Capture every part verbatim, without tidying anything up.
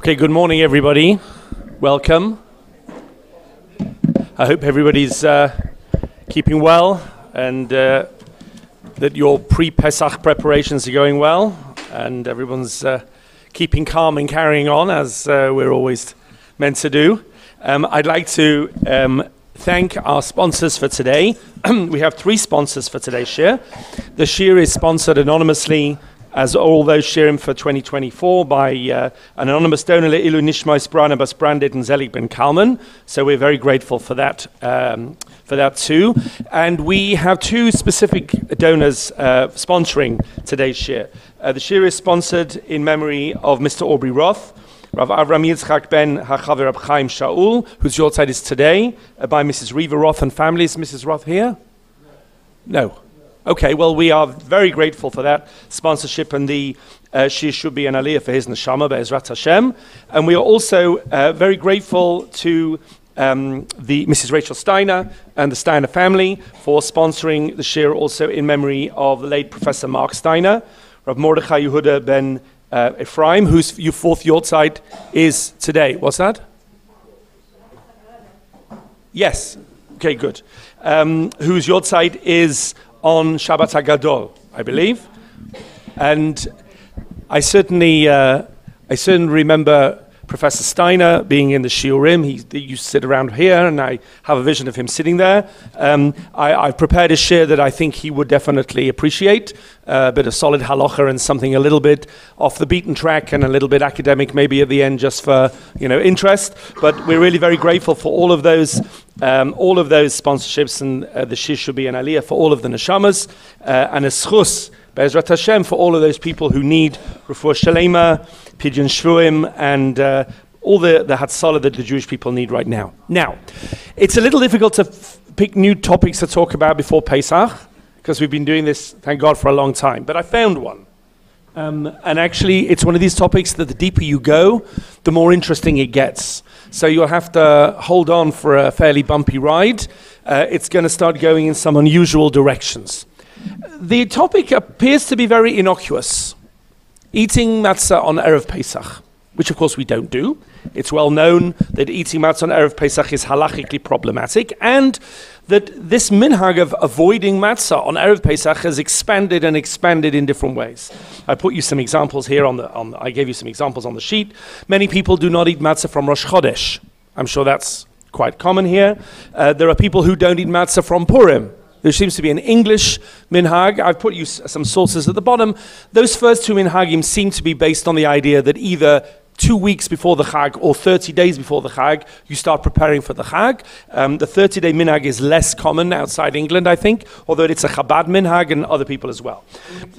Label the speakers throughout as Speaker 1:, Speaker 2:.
Speaker 1: Okay, good morning, everybody. Welcome. I hope everybody's uh, keeping well and uh, that your pre-Pesach preparations are going well and everyone's uh, keeping calm and carrying on as uh, we're always meant to do. Um, I'd like to um, thank our sponsors for today. We have three sponsors for today's shir. The shir is sponsored anonymously, as all those shirim for twenty twenty-four, by uh, an anonymous donor, Le'ilu Nishmais Branabas Brandit and Zelig Ben Kalman. So we're very grateful for that, um, for that too. And we have two specific donors uh, sponsoring today's shir. Uh, the shir is sponsored in memory of Mister Aubrey Roth, Rav Avram Yitzchak ben Hachaver Rab Chaim Shaul, whose yortzeit is today, uh, by Missus Reva Roth and family. Is Missus Roth here? No. Okay, well, we are very grateful for that sponsorship, and the uh, shir should be an aliyah for his neshama, Be'ezrat Hashem. And we are also uh, very grateful to um, the Missus Rachel Steiner and the Steiner family for sponsoring the shir, also in memory of the late Professor Mark Steiner, Rav Mordechai Yehuda ben uh, Ephraim, whose your fourth yortzeit is today. What's that? Yes. Okay, good. Um, whose yortzeit is on Shabbat HaGadol, I believe. And I certainly, uh, I certainly remember Professor Steiner being in the shiurim. He, he used to sit around here, and I have a vision of him sitting there. Um, I, I've prepared a shir that I think he would definitely appreciate, uh, a bit of solid halacha and something a little bit off the beaten track and a little bit academic maybe at the end just for, you know, interest. But we're really very grateful for all of those Um, all of those sponsorships, and uh, the shir should be an aliyah for all of the neshamas, uh, and a schus, Be'ezrat Hashem, for all of those people who need refuah shalema, pidyon shvuim, and uh, all the, the hatzalah that the Jewish people need right now. Now, it's a little difficult to f- pick new topics to talk about before Pesach, because we've been doing this, thank God, for a long time, but I found one. Um, and actually, it's one of these topics that the deeper you go, the more interesting it gets. So you'll have to hold on for a fairly bumpy ride. Uh, it's going to start going in some unusual directions. The topic appears to be very innocuous. Eating matzah on Erev Pesach, which of course we don't do. It's well known that eating matzah on Erev Pesach is halachically problematic, and that this minhag of avoiding matzah on Erev Pesach has expanded and expanded in different ways. I put you some examples here on the, on the, I gave you some examples on the sheet. Many people do not eat matzah from Rosh Chodesh. I'm sure that's quite common here. Uh, there are people who don't eat matzah from Purim. There seems to be an English minhag. I've put you s- some sources at the bottom. Those first two minhagim seem to be based on the idea that either two weeks before the Chag or thirty days before the Chag, you start preparing for the Chag. Um, the thirty-day minhag is less common outside England, I think, although it's a Chabad minhag and other people as well.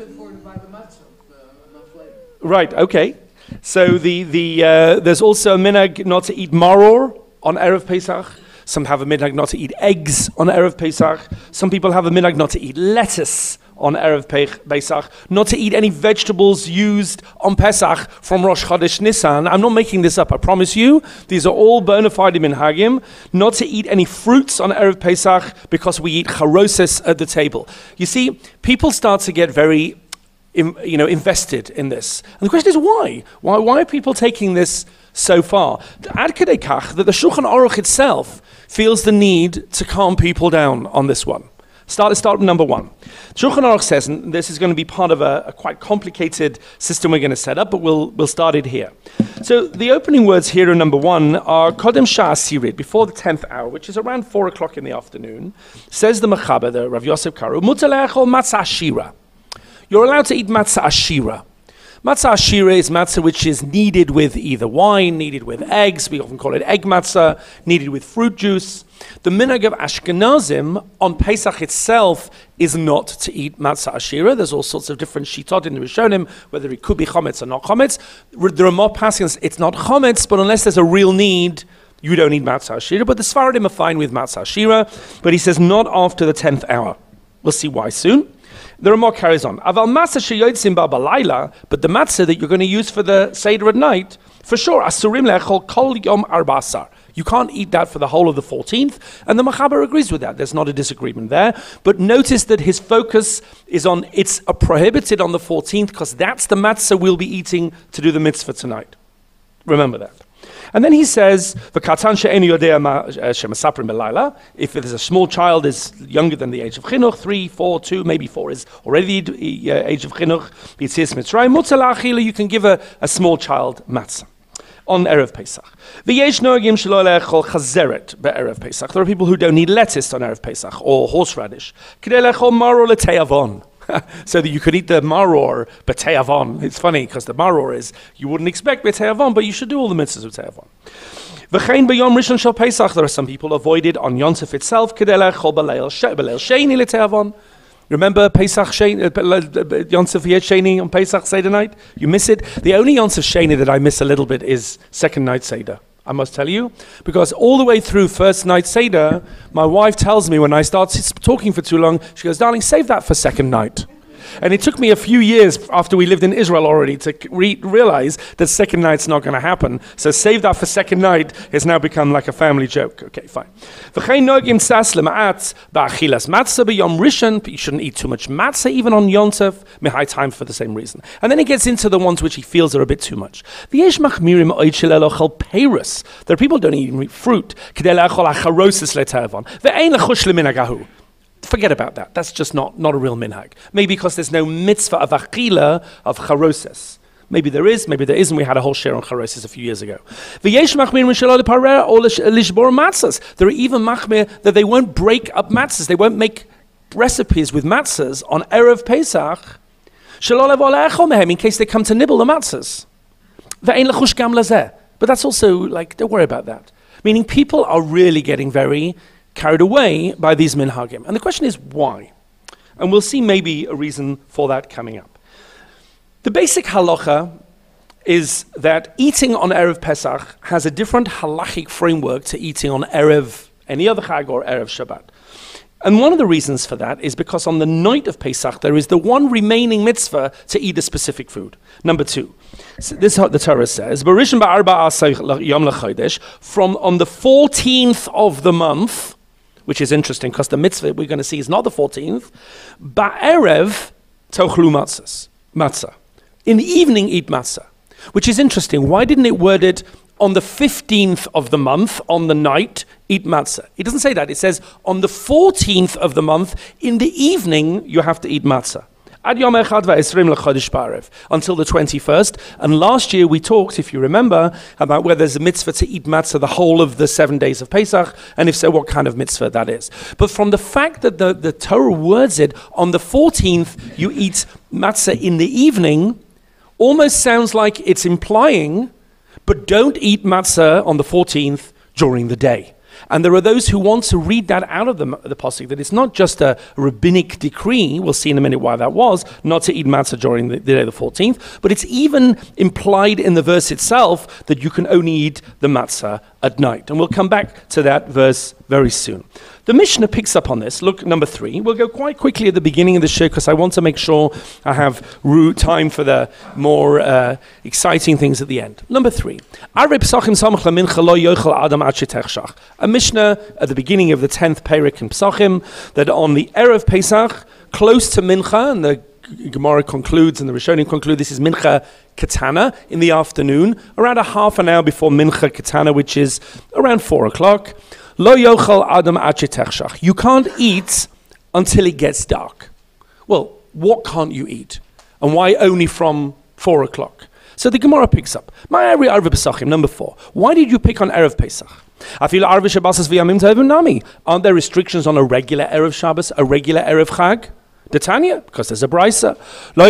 Speaker 1: Right, okay. So the, the, uh, there's also a minhag not to eat maror on Erev Pesach. Some have a minhag not to eat eggs on Erev Pesach. Some people have a minhag not to eat lettuce on Erev Pesach, not to eat any vegetables used on Pesach from Rosh Chodesh Nisan. I'm not making this up, I promise you. These are all bona fide minhagim. Not to eat any fruits on Erev Pesach because we eat charoses at the table. You see, people start to get very in, you know, invested in this. And the question is why? Why, why are people taking this so far? Ad kedei kach that the Shulchan Aruch itself feels the need to calm people down on this one. Start, let's start with number one. Shulchan Aruch says, and this is going to be part of a, a quite complicated system we're going to set up, but we'll we'll start it here. So the opening words here in number one are Kodem Shah Asirit, before the tenth hour, which is around four o'clock in the afternoon. Says the Mechaber, the Rav Yosef Karo, Mutar le'achol matzah ashira. You're allowed to eat matzah ashira. Matzah ashira is matzah which is kneaded with either wine, kneaded with eggs, we often call it egg matzah, kneaded with fruit juice. The minhag of Ashkenazim on Pesach itself is not to eat matzah ashira. There's all sorts of different shitot in the Rishonim, whether it could be chometz or not chometz. There are more passages, it's not chometz, but unless there's a real need, you don't eat matzah ashira. But the Sfaradim are fine with matzah ashira, but he says not after the tenth hour. We'll see why soon. The Ramah carries on. Aval matzah sheyotzim ba balayla, but the matzah that you're going to use for the Seder at night, for sure, asurim le'echol kol yom arbasar. You can't eat that for the whole of the fourteenth, and the Mechaber agrees with that. There's not a disagreement there. But notice that his focus is on it's a prohibited on the fourteenth because that's the matzah we'll be eating to do the mitzvah tonight. Remember that. And then he says, "V'katan she'enu yodea ma shemasaprim belayla." If there's a small child is younger than the age of chinuch, three, four, two, maybe four is already the uh, age of chinuch. B'yitzias Mitzrayim mutzah la'achila. You can give a, a small child matzah on Erev Pesach. V'yesh noagim shelo le'echol chazeret be'erev Pesach. There are people who don't need lettuce on Erev Pesach or horseradish. K'dei le'echol maror le'te'avon. So that you could eat the maror b'te'avon. It's funny because the maror is, you wouldn't expect b'te'avon, but you should do all the mitzvahs of te'avon. V'chein b'yom rishon shel Pesach. There are some people avoided on Yontif itself. K'dei le'echol b'leil sheini le'te'avon. Remember Pesach Sheni, uh, Yontif Yet Sheni on Pesach Seder night? You miss it? The only Yontif Sheni that I miss a little bit is second night Seder. I must tell you, because all the way through first night Seder, my wife tells me when I start talking for too long, she goes, "Darling, save that for second night." And it took me a few years after we lived in Israel already to re- realize that second night's not going to happen. So save that for second night has now become like a family joke. Okay, fine. You shouldn't eat too much matzah even on Yontef, high time for the same reason. And then he gets into the ones which he feels are a bit too much. There are people who don't eat fruit. Forget about that. That's just not, not a real minhag. Maybe because there's no mitzvah of achila of charoses. Maybe there is, maybe there isn't. We had a whole share on charoses a few years ago. There are even machmir that they won't break up matzahs. They won't make recipes with matzahs on Erev Pesach in case they come to nibble the matzahs. But that's also like, don't worry about that. Meaning people are really getting very carried away by these minhagim. And the question is why? And we'll see maybe a reason for that coming up. The basic halacha is that eating on Erev Pesach has a different halachic framework to eating on Erev, any other Chag or Erev Shabbat. And one of the reasons for that is because on the night of Pesach, there is the one remaining mitzvah to eat a specific food. Number two, so this is what the Torah says, from on the fourteenth of the month, which is interesting because the mitzvah we're going to see is not the fourteenth, ba'erev tochlu matzahs, matzah. In the evening, eat matzah. Which is interesting. Why didn't it word it on the fifteenth of the month, on the night, eat matzah? It doesn't say that. It says on the fourteenth of the month, in the evening, you have to eat matzah. Ad yom echad va'esrim lechodesh ba'arev, until the twenty-first. And last year we talked, if you remember, about whether there's a mitzvah to eat matzah the whole of the seven days of Pesach, and if so, what kind of mitzvah that is. But from the fact that the, the Torah words it, on the fourteenth, you eat matzah in the evening, almost sounds like it's implying, but don't eat matzah on the fourteenth during the day. And there are those who want to read that out of the, the pasuk, that it's not just a rabbinic decree, we'll see in a minute why that was, not to eat matzah during the, the day of the fourteenth, but it's even implied in the verse itself that you can only eat the matzah at night. And we'll come back to that verse very soon. The Mishnah picks up on this. Look, number three. We'll go quite quickly at the beginning of the show because I want to make sure I have time for the more uh, exciting things at the end. Number three. A Mishnah at the beginning of the tenth Perek in Pesachim that on the Erev Pesach, close to Mincha, and the Gemara concludes and the Rishonim conclude this is Mincha Katana in the afternoon, around a half an hour before Mincha Katana, which is around four o'clock. Lo yochal adam ad. You can't eat until it gets dark. Well, what can't you eat? And why only from four o'clock? So the Gemara picks up. My Erev Arva Pesachim, number four. Why did you pick on Erev Pesach? Aren't there restrictions on a regular Erev Shabbos, a regular Erev Chag? The Tanya, because there's a brisa.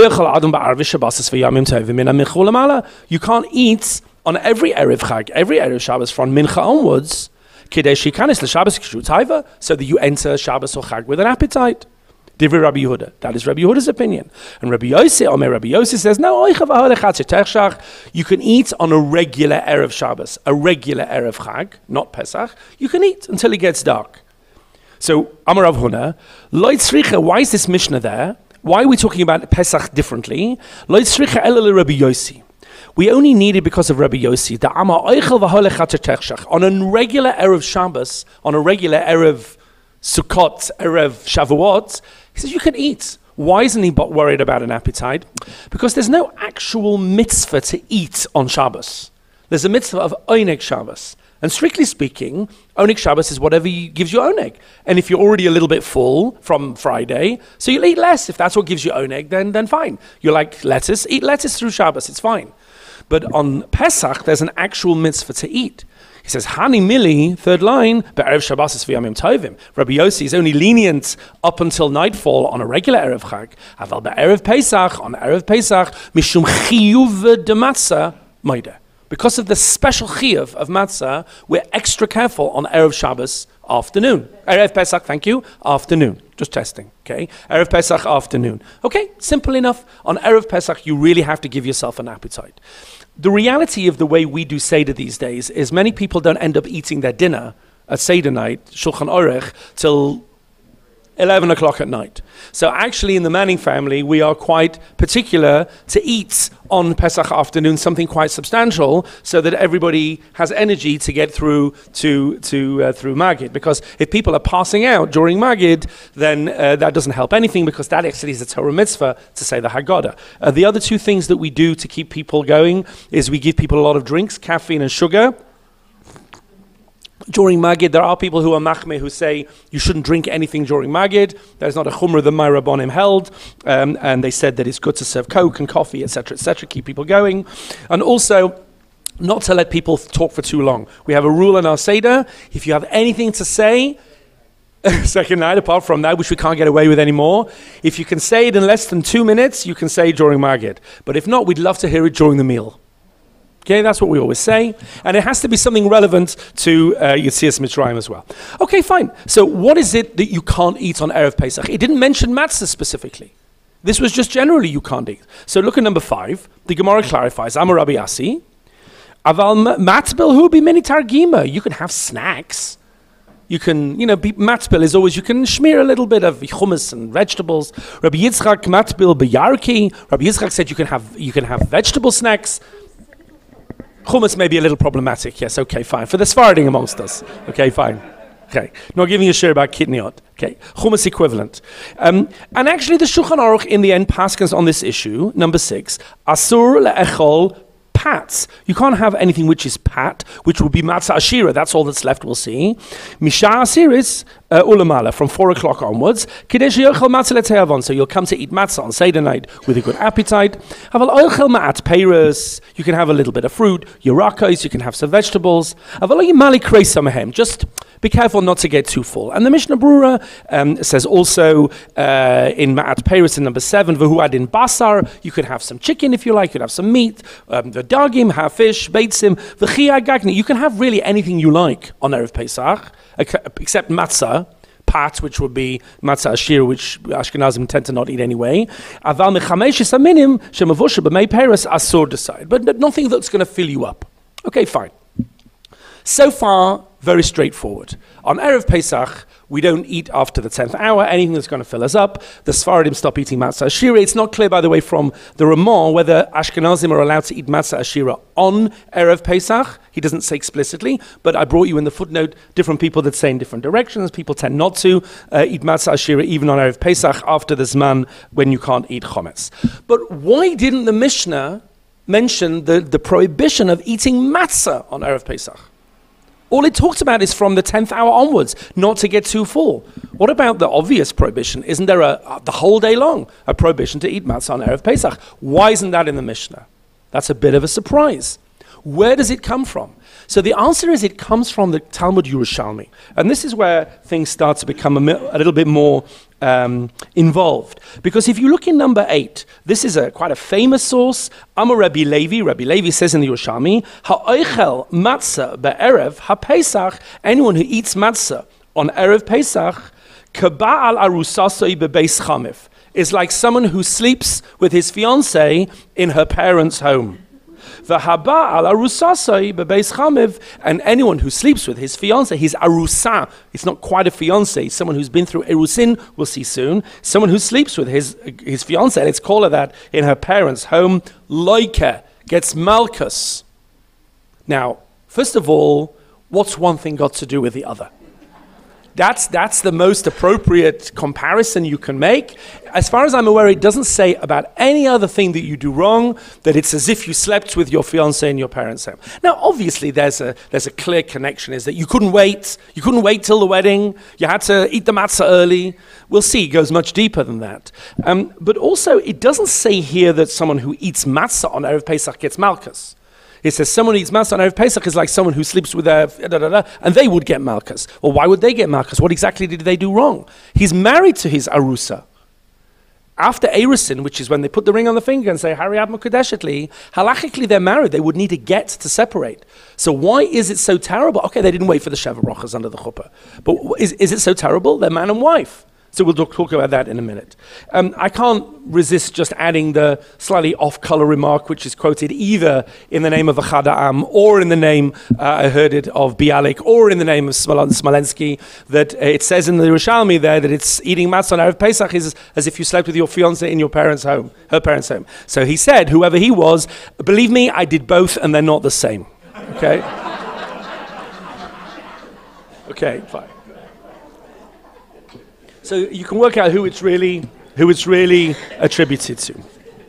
Speaker 1: You can't eat on every Erev Chag, every Erev Shabbos from Mincha onwards, so that you enter Shabbos or Chag with an appetite. Divrei Rabbi Yehuda. That is Rabbi Yehuda's opinion. And Rabbi Yossi, Omer Rabbi Yossi says, no, you can eat on a regular Erev Shabbos, a regular Erev Chag, not Pesach. You can eat until it gets dark. So, Amar Rav Huna, Loit Sricha, why is this Mishnah there? Why are we talking about Pesach differently? Loit Sricha elele Rabbi Yossi. We only need it because of Rabbi Yossi. The Amar Oichel v'holech hatzatechshach. On a regular Erev Shabbos, on a regular Erev Sukkot, Erev Shavuot, he says you can eat. Why isn't he worried about an appetite? Because there's no actual mitzvah to eat on Shabbos. There's a mitzvah of Oneg Shabbos. And strictly speaking, Oneg Shabbos is whatever you, gives you Oneg. And if you're already a little bit full from Friday, so you'll eat less. If that's what gives you Oneg, then, then fine. You like lettuce, eat lettuce through Shabbos, it's fine. But on Pesach, there's an actual mitzvah to eat. He says, Hani Mili, third line, Be'erev Shabbos is v'yamim tovim. Rabbi Yossi is only lenient up until nightfall on a regular Erev Chag. Aval Be'erev Pesach, on Erev Pesach, Mishum chiyuv de matzah, moide. Because of the special chiyuv of matzah, we're extra careful on Erev Shabbos afternoon. Erev Pesach, thank you, afternoon. Just testing, okay? Erev Pesach afternoon. Okay, simple enough. On Erev Pesach, you really have to give yourself an appetite. The reality of the way we do Seder these days is many people don't end up eating their dinner at Seder night, Shulchan Aruch, till eleven o'clock at night. So actually in the Manning family, we are quite particular to eat on Pesach afternoon something quite substantial so that everybody has energy to get through to, to uh, through Magid. Because if people are passing out during Magid, then uh, that doesn't help anything because that actually is a Torah mitzvah to say the Haggadah. Uh, the other two things that we do to keep people going is we give people a lot of drinks, caffeine and sugar. During Magid, there are people who are machmeh who say you shouldn't drink anything during Magid. There's not a chumrah that my Rabbonim held, um, and they said that it's good to serve Coke and coffee, et cetera, et cetera, keep people going. And also, not to let people talk for too long. We have a rule in our Seder, if you have anything to say, second night, apart from that, which we can't get away with anymore, if you can say it in less than two minutes, you can say it during Magid. But if not, we'd love to hear it during the meal. Okay, that's what we always say. And it has to be something relevant to uh, Yetzias Mitzrayim as well. Okay, fine. So what is it that you can't eat on Erev Pesach? It didn't mention matzah specifically. This was just generally you can't eat. So look at number five. The Gemara clarifies, Amar Rabbi Asi, Aval matbil hu bi mini targima. You can have snacks. You can, you know, matbil is always, you can smear a little bit of hummus and vegetables. Rabbi Yitzchak matbil b'yarki. Rabbi Yitzchak said you can have, you can have vegetable snacks. Hummus may be a little problematic. Yes, okay, fine. For the Sephardim amongst us. Okay, fine. Okay. Not giving you a share about kidneyot. Okay. Hummus equivalent. Um, and actually the Shulchan Aruch in the end paskins on this issue, number six, Asur le'echol pats. You can't have anything which is pat, which will be matzah ashira. That's all that's left, we'll see. Misha asiris uh, ulamala, from four o'clock onwards. Kidesh yochel matzah le'tehavon. So you'll come to eat matzah on Seder night with a good appetite. Aval oichel ma'at peiros. You can have a little bit of fruit. Yerakos, you can have some vegetables. Aval yimali kreisamahem. Just be careful not to get too full. And the Mishnah Brura um, says also uh, in Ma'at Peiros in number seven, V'hu adin basar, you could have some chicken if you like, you could have some meat, um, the dagim, have fish, beitzim, v'chia gagni. You can have really anything you like on Erev Pesach, except matzah, pat, which would be matzah ashir, which Ashkenazim tend to not eat anyway. Aval mechamesh aminim shemavusha b'mei Peiros asur decide, but nothing that's going to fill you up. Okay, fine. So far, very straightforward. On Erev Pesach, we don't eat after the tenth hour, anything that's going to fill us up. The Sephardim stop eating matzah ashira. It's not clear, by the way, from the Ramah whether Ashkenazim are allowed to eat matzah ashira on Erev Pesach. He doesn't say explicitly, but I brought you in the footnote different people that say in different directions. People tend not to uh, eat matzah ashira even on Erev Pesach after the Zman when you can't eat chometz. But why didn't the Mishnah mention the, the prohibition of eating matzah on Erev Pesach? All it talks about is from the tenth hour onwards, not to get too full. What about the obvious prohibition? Isn't there a, a, the whole day long a prohibition to eat matzah on Erev Pesach? Why isn't that in the Mishnah? That's a bit of a surprise. Where does it come from? So the answer is it comes from the Talmud Yerushalmi. And this is where things start to become a, a little bit more um, involved. Because if you look in number eight, this is a quite a famous source. Amar Rabbi Levi, Rabbi Levi says in the Yerushalmi, Ha'oichel matzah be'erev ha'pesach, anyone who eats matzah on Erev Pesach, kaba'al arusasoi bebeis chamif, is like someone who sleeps with his fiancée in her parents' home. V'haba al arusasai bebeis chamev, and anyone who sleeps with his fiancée, his arusa, it's not quite a fiancée, it's someone who's been through erusin, we'll see soon, someone who sleeps with his his fiancée, let's call her that, in her parents' home, loike, gets malchus. Now, first of all, what's one thing got to do with the other? That's, that's the most appropriate comparison you can make. As far as I'm aware, it doesn't say about any other thing that you do wrong that it's as if you slept with your fiancé in your parents' home. Now, obviously, there's a, there's a clear connection, is that you couldn't wait. You couldn't wait till the wedding. You had to eat the matzah early. We'll see, it goes much deeper than that. Um, but also, it doesn't say here that someone who eats matzah on Erev Pesach gets malchus. It says someone who eats matzah on Erev Pesach is like someone who sleeps with a da, da, da, and they would get malchus. Well, why would they get malchus? What exactly did they do wrong? He's married to his arusa. After Erusin, which is when they put the ring on the finger and say, Hari Ab Mukadeshetli, halachically they're married. They would need a get to separate. So why is it so terrible? Okay, they didn't wait for the Sheva Brachas under the chuppah. But is, is it so terrible? They're man and wife. So we'll talk about that in a minute. Um, I can't resist just adding the slightly off-color remark, which is quoted either in the name of Achad Ha'am or in the name, uh, I heard it, of Bialik, or in the name of Smolensky, that uh, it says in the Yerushalmi there that it's eating matzah on Erev Pesach is as if you slept with your fiancée in your parents' home, her parents' home. So he said, whoever he was, believe me, I did both and they're not the same. Okay? Okay, fine. So you can work out who it's really, who it's really attributed to.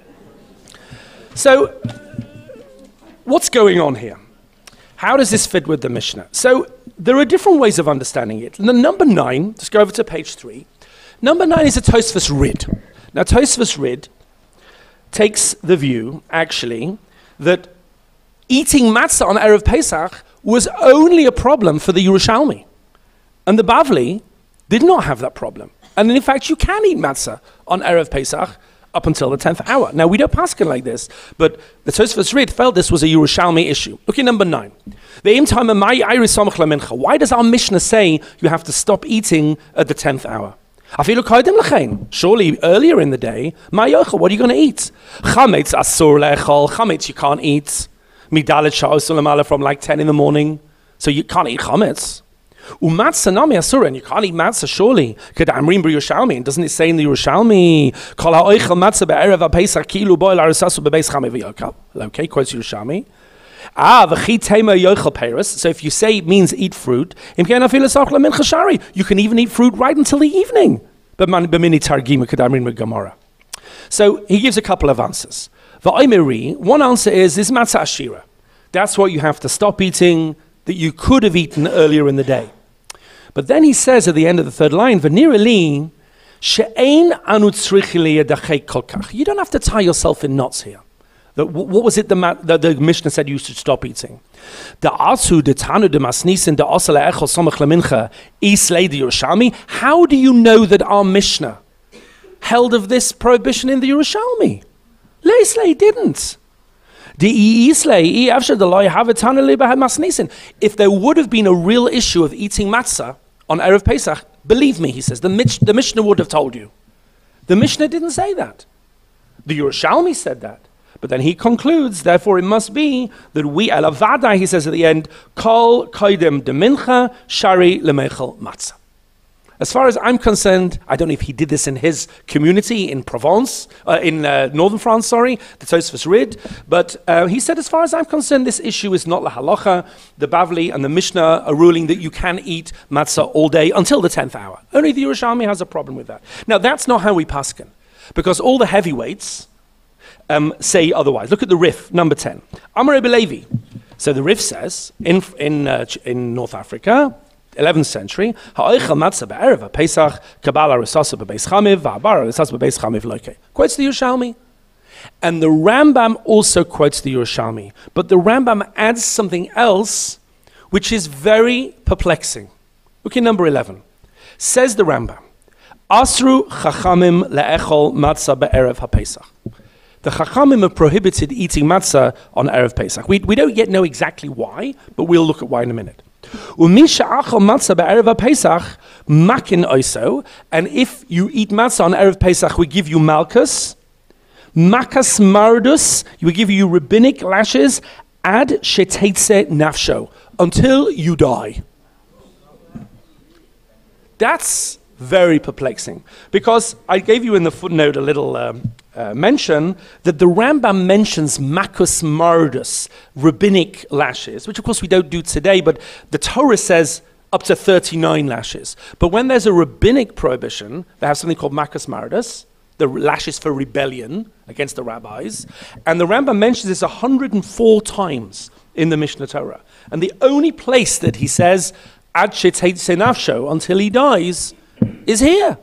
Speaker 1: So, what's going on here? How does this fit with the Mishnah? So there are different ways of understanding it. The number nine, let's go over to page three. Number nine is a Tosfos Rid. Now Tosfos Rid takes the view, actually, that eating matzah on Erev Pesach was only a problem for the Yerushalmi. And the Bavli did not have that problem. And in fact, you can eat matzah on Erev Pesach up until the tenth hour. Now, we don't paskin like this, but the Tosfos Rid felt this was a Yerushalmi issue. Look at number nine. Why does our Mishnah say you have to stop eating at the tenth hour? Surely earlier in the day, what are you going to eat? Chametz asur lechol. Chametz you can't eat. Midalet sha'os from like ten in the morning. So you can't eat chametz. Umatzah nami asura, and you can't eat matzah, surely. Kedamrim b'Yerushalmi, and doesn't it say in the Yerushalmi, Kol ha'oichel matzah be'erev ha'pesach kilu boil ha'resasu bebeis chamei v'yokal. Okay, quotes Yerushalmi. Ah, v'chi tema yochel peres. So if you say it means eat fruit, you can even eat fruit right until the evening. But man b'mini targim kedamrim b'Gemara. So he gives a couple of answers. V'oimeri, one answer is is matzah ashira. That's what you have to stop eating that you could have eaten earlier in the day. But then he says at the end of the third line, "V'nirali she'ein anu tzrichi liyadachei kolkach." You don't have to tie yourself in knots here. The, what was it the, the, the Mishnah said you should stop eating? The asu the tanu the masnisin the asale echol samach lemincha islay the Yerushalmi. How do you know that our Mishnah held of this prohibition in the Yerushalmi? Leislay didn't. If there would have been a real issue of eating matzah on Erev Pesach, believe me, he says, the, Mish- the Mishnah would have told you. The Mishnah didn't say that. The Yerushalmi said that. But then he concludes, therefore it must be that we, elavada, he says at the end, kol koidem de mincha shari lemechel matzah. As far as I'm concerned, I don't know if he did this in his community in Provence, uh, in uh, northern France, sorry, the Tosfos Rid, but uh, he said, as far as I'm concerned, this issue is not la halacha. The Bavli and the Mishnah are ruling that you can eat matzah all day until the tenth hour. Only the Yerushalmi has a problem with that. Now, that's not how we paskin, because all the heavyweights um, say otherwise. Look at the Rif, number ten. Amar Rebbe Levi. So the Rif says, in, in, uh, in North Africa, eleventh century, ha'oichel matzah be'erev Pesach, kabbalah resasa bebeis chamiv, va'abara resasa bebeis chamiv loike. Quotes the Yerushalmi. And the Rambam also quotes the Yerushalmi. But the Rambam adds something else, which is very perplexing. Look at number eleven. Says the Rambam, Asru chachamim le'echol matzah be'erev ha'Pesach. The Chachamim have prohibited eating matzah on Erev Pesach. We, we don't yet know exactly why, but we'll look at why in a minute. And if you eat matzah on Erev Pesach, we give you malchus, makas mardus, we give you rabbinic lashes, ad sheteitze nafsho, until you die. That's very perplexing, because I gave you in the footnote a little um, uh, mention that the Rambam mentions makus mardus, rabbinic lashes, which of course we don't do today, but the Torah says up to thirty-nine lashes. But when there's a rabbinic prohibition, they have something called Makas Mardus, the lashes for rebellion against the rabbis. And the Rambam mentions this one hundred four times in the Mishnah Torah. And the only place that he says, Ad shetzei nafsho, until he dies, is here.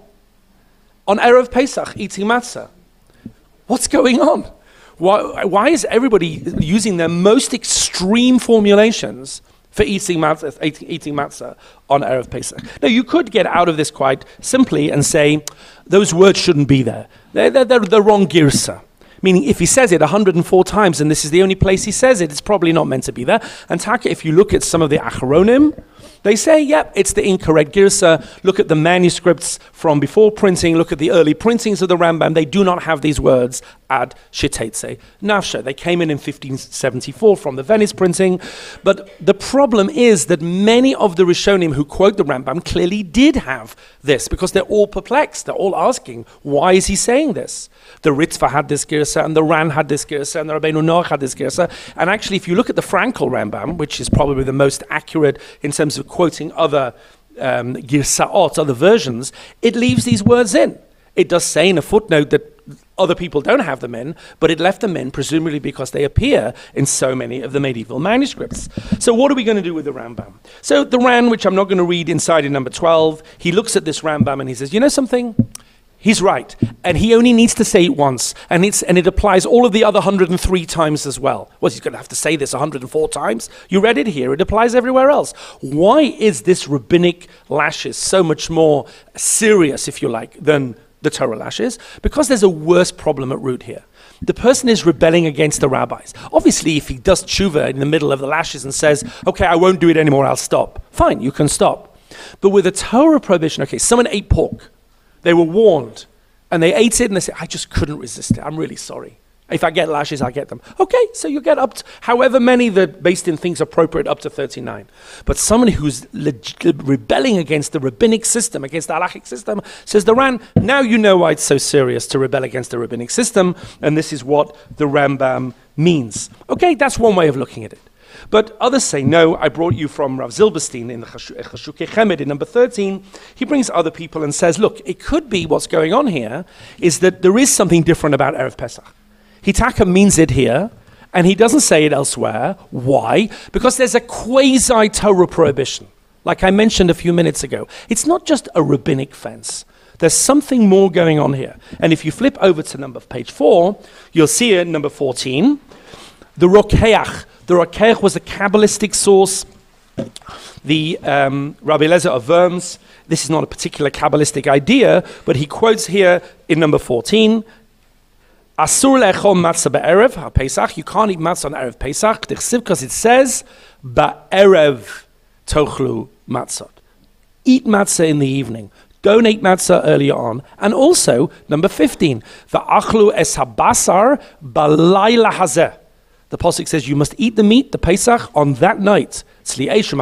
Speaker 1: On Erev Pesach, eating matzah. What's going on? Why, why is everybody using their most extreme formulations for eating matzah, eating matzah on Erev Pesach? Now, you could get out of this quite simply and say, those words shouldn't be there. They're, they're, they're the wrong girsa. Meaning, if he says it one hundred four times and this is the only place he says it, it's probably not meant to be there. And Taka, if you look at some of the Acharonim, they say, yep, it's the incorrect girsa. Look at the manuscripts from before printing. Look at the early printings of the Rambam. They do not have these words, ad shetetze nafsha. They came in in fifteen seventy-four from the Venice printing. But the problem is that many of the Rishonim who quote the Rambam clearly did have this, because they're all perplexed. They're all asking, why is he saying this? The Ritva had this girsa, and the Ran had this girsa, and the Rabbeinu Noach had this girsa. And actually, if you look at the Frankel Rambam, which is probably the most accurate in terms of quoting other um, girsaot, other versions, it leaves these words in. It does say in a footnote that other people don't have them in, but it left them in presumably because they appear in so many of the medieval manuscripts. So what are we going to do with the Rambam? So the Ran, which I'm not going to read inside in number twelve, he looks at this Rambam and he says, you know something? He's right. And he only needs to say it once. And it's and it applies all of the other one hundred three times as well. Well, he's going to have to say this one hundred four times. You read it here. It applies everywhere else. Why is this rabbinic lashes so much more serious, if you like, than the Torah lashes? Because there's a worse problem at root here. The person is rebelling against the rabbis. Obviously, if he does tshuva in the middle of the lashes and says, okay, I won't do it anymore, I'll stop. Fine, you can stop. But with a Torah prohibition, okay, someone ate pork. They were warned, and they ate it, and they said, I just couldn't resist it. I'm really sorry. If I get lashes, I get them. Okay, so you get up to however many that based in things appropriate, up to thirty-nine. But someone who's leg- rebelling against the rabbinic system, against the halachic system, says the Ran, now you know why it's so serious to rebel against the rabbinic system, and this is what the Rambam means. Okay, that's one way of looking at it. But others say, no, I brought you from Rav Zilberstein in the Chashukei Chemed in number thirteen. He brings other people and says, look, it could be what's going on here is that there is something different about Erev Pesach. Hitaka means it here, and he doesn't say it elsewhere. Why? Because there's a quasi-Torah prohibition. Like I mentioned a few minutes ago. It's not just a rabbinic fence. There's something more going on here. And if you flip over to number page four, you'll see it, number fourteen, the Rokeach. The Rokeach was a Kabbalistic source. The um, Rabbi Eliezer of Worms, this is not a particular Kabbalistic idea, but he quotes here in number fourteen, Asur le'echol matzah be'erev ha-Pesach, you can't eat matzah on Erev Pesach, because it says, ba'erev tochlu matzot. Eat matzah in the evening. Don't eat matzah earlier on. And also, number fifteen, va'achlu es habasar ba'layla hazeh. The Pasuk says you must eat the meat, the Pesach, on that night. And you eat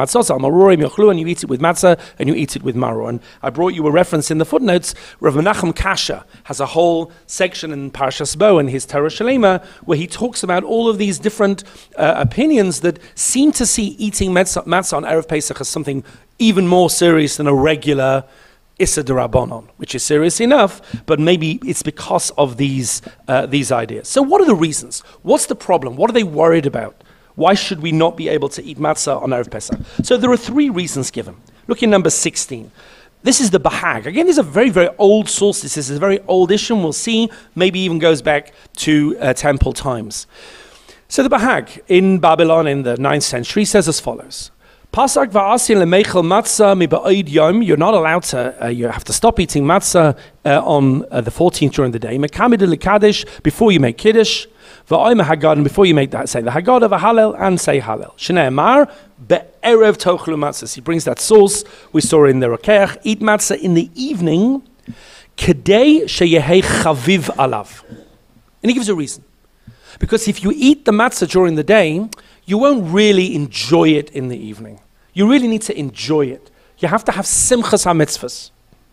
Speaker 1: it with matzah, and you eat it with maror. And I brought you a reference in the footnotes. Rav Menachem Kasha has a whole section in Parashas Bo in his Torah Shalema where he talks about all of these different uh, opinions that seem to see eating matzah, matzah on Erev Pesach as something even more serious than a regular Issa D'Rabbanon, which is serious enough, but maybe it's because of these uh, these ideas. So what are the reasons? What's the problem? What are they worried about? Why should we not be able to eat matzah on Erev Pesach? So there are three reasons given. Look in number sixteen. This is the Bahag. Again, these are very, very old sources. This is a very old issue, and we'll see, maybe even goes back to uh, temple times. So the Bahag in Babylon in the ninth century says as follows. Pasak va'asin lemeichel matzah miba'id yom. You're not allowed to, uh, you have to stop eating matzah uh, on uh, the fourteenth during the day. Mekamid l'kadesh, before you make kiddush. Va'oim haggadah, before you make that, say the haggadah, v'halel, and say halel. Shnei amar, be'erev tochlu matzah. He brings that source we saw in the Rokeach. Eat matzah in the evening, kedei sheyehei chaviv alav. And he gives a reason. Because if you eat the matzah during the day, you won't really enjoy it in the evening. You really need to enjoy it. You have to have simchas ha-mitzvahs.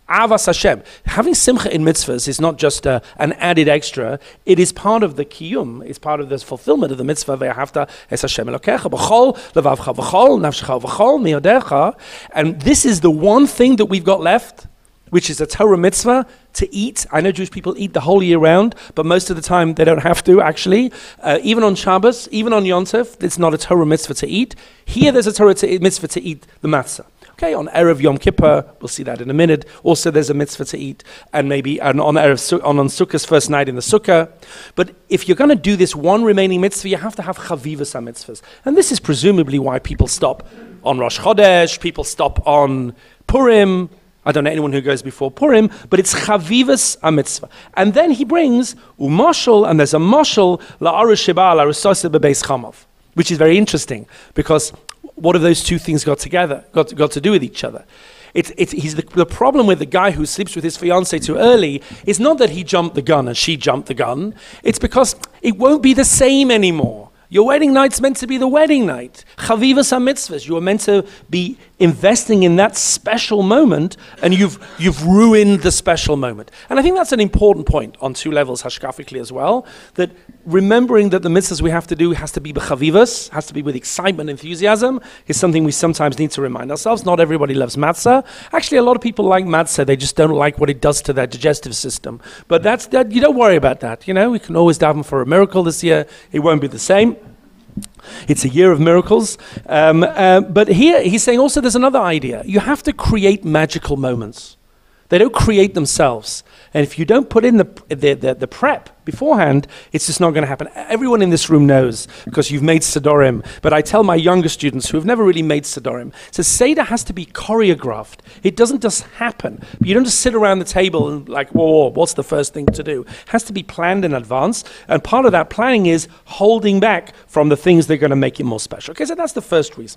Speaker 1: Avas Hashem. Having simcha in mitzvahs is not just uh, an added extra. It is part of the kiyum. It's part of the fulfillment of the mitzvah. Ve'ahavta es Hashem Elokecha b'chol levavcha v'chol nafshecha v'chol miyodecha. And this is the one thing that we've got left, which is a Torah mitzvah, to eat. I know Jewish people eat the whole year round, but most of the time they don't have to, actually. Uh, even on Shabbos, even on Yom Tov, it's not a Torah mitzvah to eat. Here there's a Torah to, mitzvah to eat the matzah. Okay, on Erev Yom Kippur, we'll see that in a minute. Also, there's a mitzvah to eat, and maybe on on, Erev, on, on Sukkah's first night in the Sukkah. But if you're going to do this one remaining mitzvah, you have to have chavivas mitzvahs. And this is presumably why people stop on Rosh Chodesh, people stop on Purim. I don't know anyone who goes before Purim, but it's chavivas mitzvah. And then he brings u'mashal, and there's a mashal la'arush sheba la'rusosa bebeis chamav, which is very interesting, because what have those two things got together, got to, got to do with each other? It's, it's, he's the, the problem with the guy who sleeps with his fiancée too early is not that he jumped the gun and she jumped the gun. It's because it won't be the same anymore. Your wedding night's meant to be the wedding night. Chavivas ha-mitzvahs. You are meant to be investing in that special moment, and you've you've ruined the special moment. And I think that's an important point on two levels, hashkafically as well, that remembering that the mitzvahs we have to do has to be b'chavivas, has to be with excitement, enthusiasm, is something we sometimes need to remind ourselves. Not everybody loves matzah. Actually, a lot of people like matzah. They just don't like what it does to their digestive system. But that's that. You don't worry about that. You know, we can always daven for a miracle this year. It won't be the same. It's a year of miracles. Um, uh, but here he's saying also there's another idea. You have to create magical moments. They don't create themselves. And if you don't put in the, the, the, the prep beforehand, it's just not going to happen. Everyone in this room knows, because you've made Sidorim. But I tell my younger students who have never really made Sidorim, so Seder has to be choreographed. It doesn't just happen. You don't just sit around the table and like, whoa, whoa, what's the first thing to do? It has to be planned in advance. And part of that planning is holding back from the things that are going to make it more special. Okay, so that's the first reason.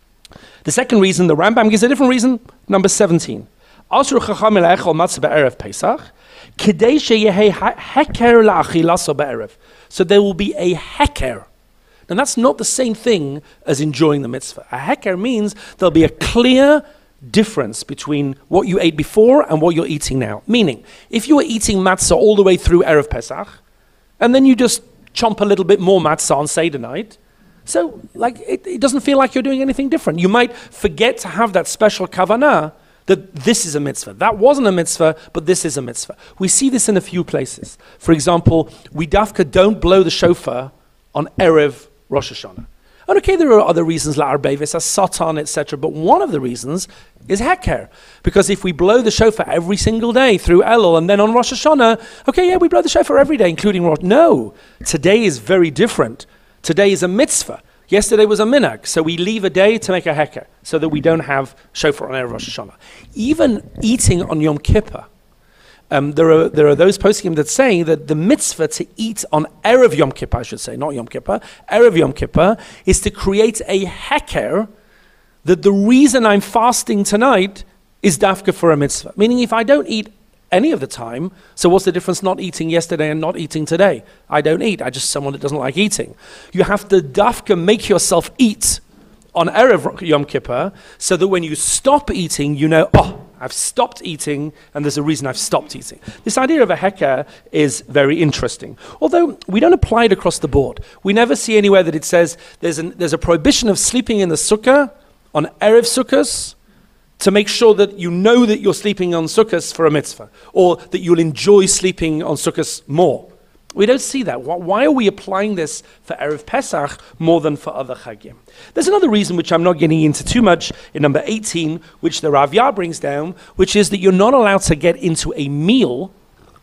Speaker 1: The second reason, the Rambam gives a different reason, number seventeen. So there will be a heker. Now that's not the same thing as enjoying the mitzvah. A heker means there'll be a clear difference between what you ate before and what you're eating now. Meaning, if you were eating matzah all the way through Erev Pesach, and then you just chomp a little bit more matzah on Seder night, so like it, it doesn't feel like you're doing anything different. You might forget to have that special kavanah that this is a mitzvah. That wasn't a mitzvah, but this is a mitzvah. We see this in a few places. For example, we dafka don't blow the shofar on Erev Rosh Hashanah. And okay, there are other reasons, la'arbevis, as satan, et cetera. But one of the reasons is heker. Because if we blow the shofar every single day through Elul and then on Rosh Hashanah, okay, yeah, we blow the shofar every day, including Rosh. No, today is very different. Today is a mitzvah. Yesterday was a minhag, so we leave a day to make a heker, so that we don't have shofar on Erev Rosh Hashanah. Even eating on Yom Kippur, um, there are there are those poskim that say that the mitzvah to eat on Erev Yom Kippur, I should say, not Yom Kippur, Erev Yom Kippur, is to create a heker, that the reason I'm fasting tonight is dafka for a mitzvah. Meaning if I don't eat any of the time, so what's the difference not eating yesterday and not eating today? I don't eat, I just someone that doesn't like eating. You have to dafka make yourself eat on Erev Yom Kippur, so that when you stop eating, you know, oh, I've stopped eating, and there's a reason I've stopped eating. This idea of a heker is very interesting. Although we don't apply it across the board. We never see anywhere that it says there's, an, there's a prohibition of sleeping in the sukkah on Erev Sukkos, to make sure that you know that you're sleeping on Sukkot for a mitzvah, or that you'll enjoy sleeping on Sukkot more. We don't see that. Why are we applying this for Erev Pesach more than for other Chagim? There's another reason which I'm not getting into too much in number eighteen, which the Rav Yah brings down, which is that you're not allowed to get into a meal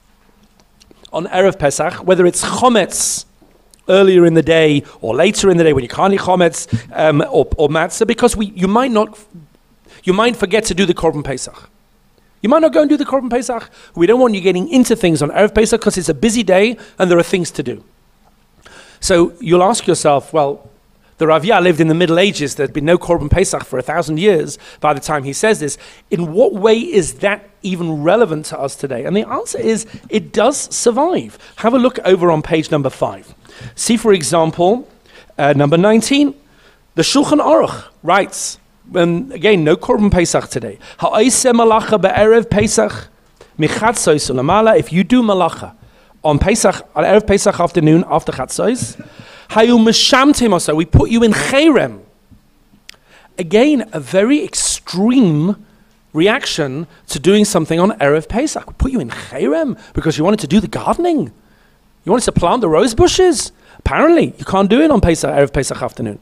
Speaker 1: on Erev Pesach, whether it's chometz earlier in the day or later in the day when you can't eat chometz, um, or, or matzah, because we you might not... You might forget to do the Korban Pesach. You might not go and do the Korban Pesach. We don't want you getting into things on Erev Pesach because it's a busy day and there are things to do. So you'll ask yourself, well, the Rav Yah lived in the Middle Ages. There'd been no Korban Pesach for a thousand years by the time he says this. In what way is that even relevant to us today? And the answer is, it does survive. Have a look over on page number five. See, for example, uh, number nineteen, the Shulchan Aruch writes Um, again, no Korban Pesach today. Ha'oiseh malacha be'erev Pesach michatzos ulamala. If you do malacha on Pesach, on erev Pesach afternoon after chatzos, hayu meshamtim also. We put you in cherem. Again, a very extreme reaction to doing something on erev Pesach. We put you in cherem because you wanted to do the gardening. You wanted to plant the rose bushes. Apparently, you can't do it on Pesach, erev Pesach afternoon.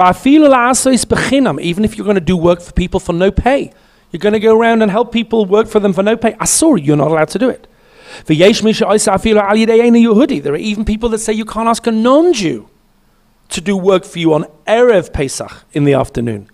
Speaker 1: Even if you're going to do work for people for no pay, you're going to go around and help people work for them for no pay. Asur, you're not allowed to do it. There are even people that say you can't ask a non-Jew to do work for you on erev Pesach in the afternoon.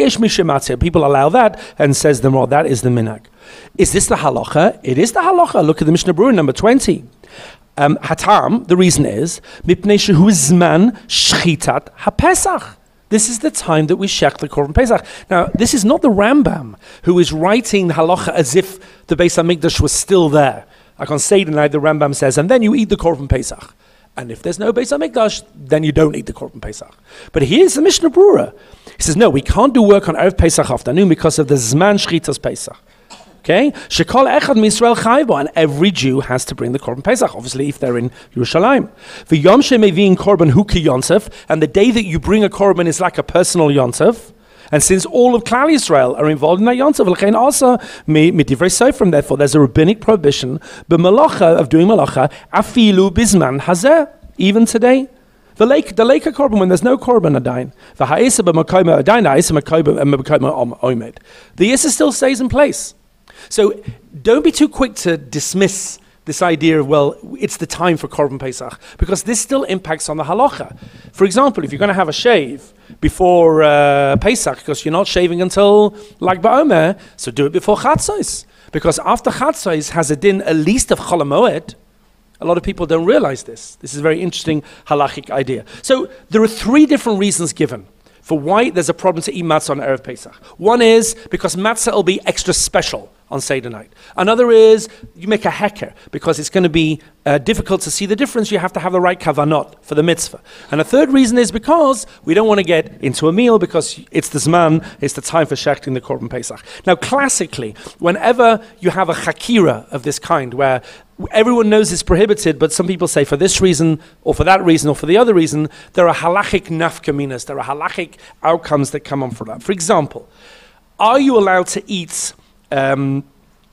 Speaker 1: People allow that and says them, well, that is the minhag. Is this the halacha? It is the halacha. Look at the Mishnah Berurah, number twenty. Um, Hatam, the reason is, Mipnei shehu zman shchitat haPesach. This is the time that we shech the Korban Pesach. Now, this is not the Rambam who is writing the halacha as if the Beis HaMikdash was still there. Like on Seder night, the Rambam says, and then you eat the Korban Pesach. And if there's no Beis HaMikdash, then you don't eat the Korban Pesach. But here's the Mishnah Berurah. He says, no, we can't do work on Erev Pesach afternoon because of the Zman Shchitas Pesach. Okay? Shekol echad misrael chayvo, and every Jew has to bring the Korban Pesach, obviously, if they're in Yerushalayim. V'yom she'mevi'in korban hu ki yonsef, and the day that you bring a korban is like a personal yonsef. And since all of Klal Yisrael are involved in that yonsef, l'chein also midivrei sofrim, therefore there's a rabbinic prohibition b'malacha, of doing malacha, afilu bizman hazeh, even today. The lake, the lake of korban, when there's no korban adain, the ha'isa b'makoyma adain, ha'isa b'makoyma omed. The issa still stays in place. So don't be too quick to dismiss this idea of, well, it's the time for Korban Pesach, because this still impacts on the halacha. For example, if you're going to have a shave before uh, Pesach, because you're not shaving until Lag BaOmer, so do it before Chatzos, because after Chatzos has a din at least of Chol HaMoed. A lot of people don't realize this. This is a very interesting halachic idea. So there are three different reasons given for why there's a problem to eat matzah on Erev Pesach. One is because matzah will be extra special on Seder night. Another is you make a heker because it's going to be uh, difficult to see the difference. You have to have the right kavanot for the mitzvah. And a third reason is because we don't want to get into a meal because it's the zman, it's the time for shechting the Korban Pesach. Now, classically, whenever you have a chakira of this kind where everyone knows it's prohibited, but some people say for this reason, or for that reason, or for the other reason, there are halachic nafkaminas, there are halachic outcomes that come on for that. For example, are you allowed to eat um,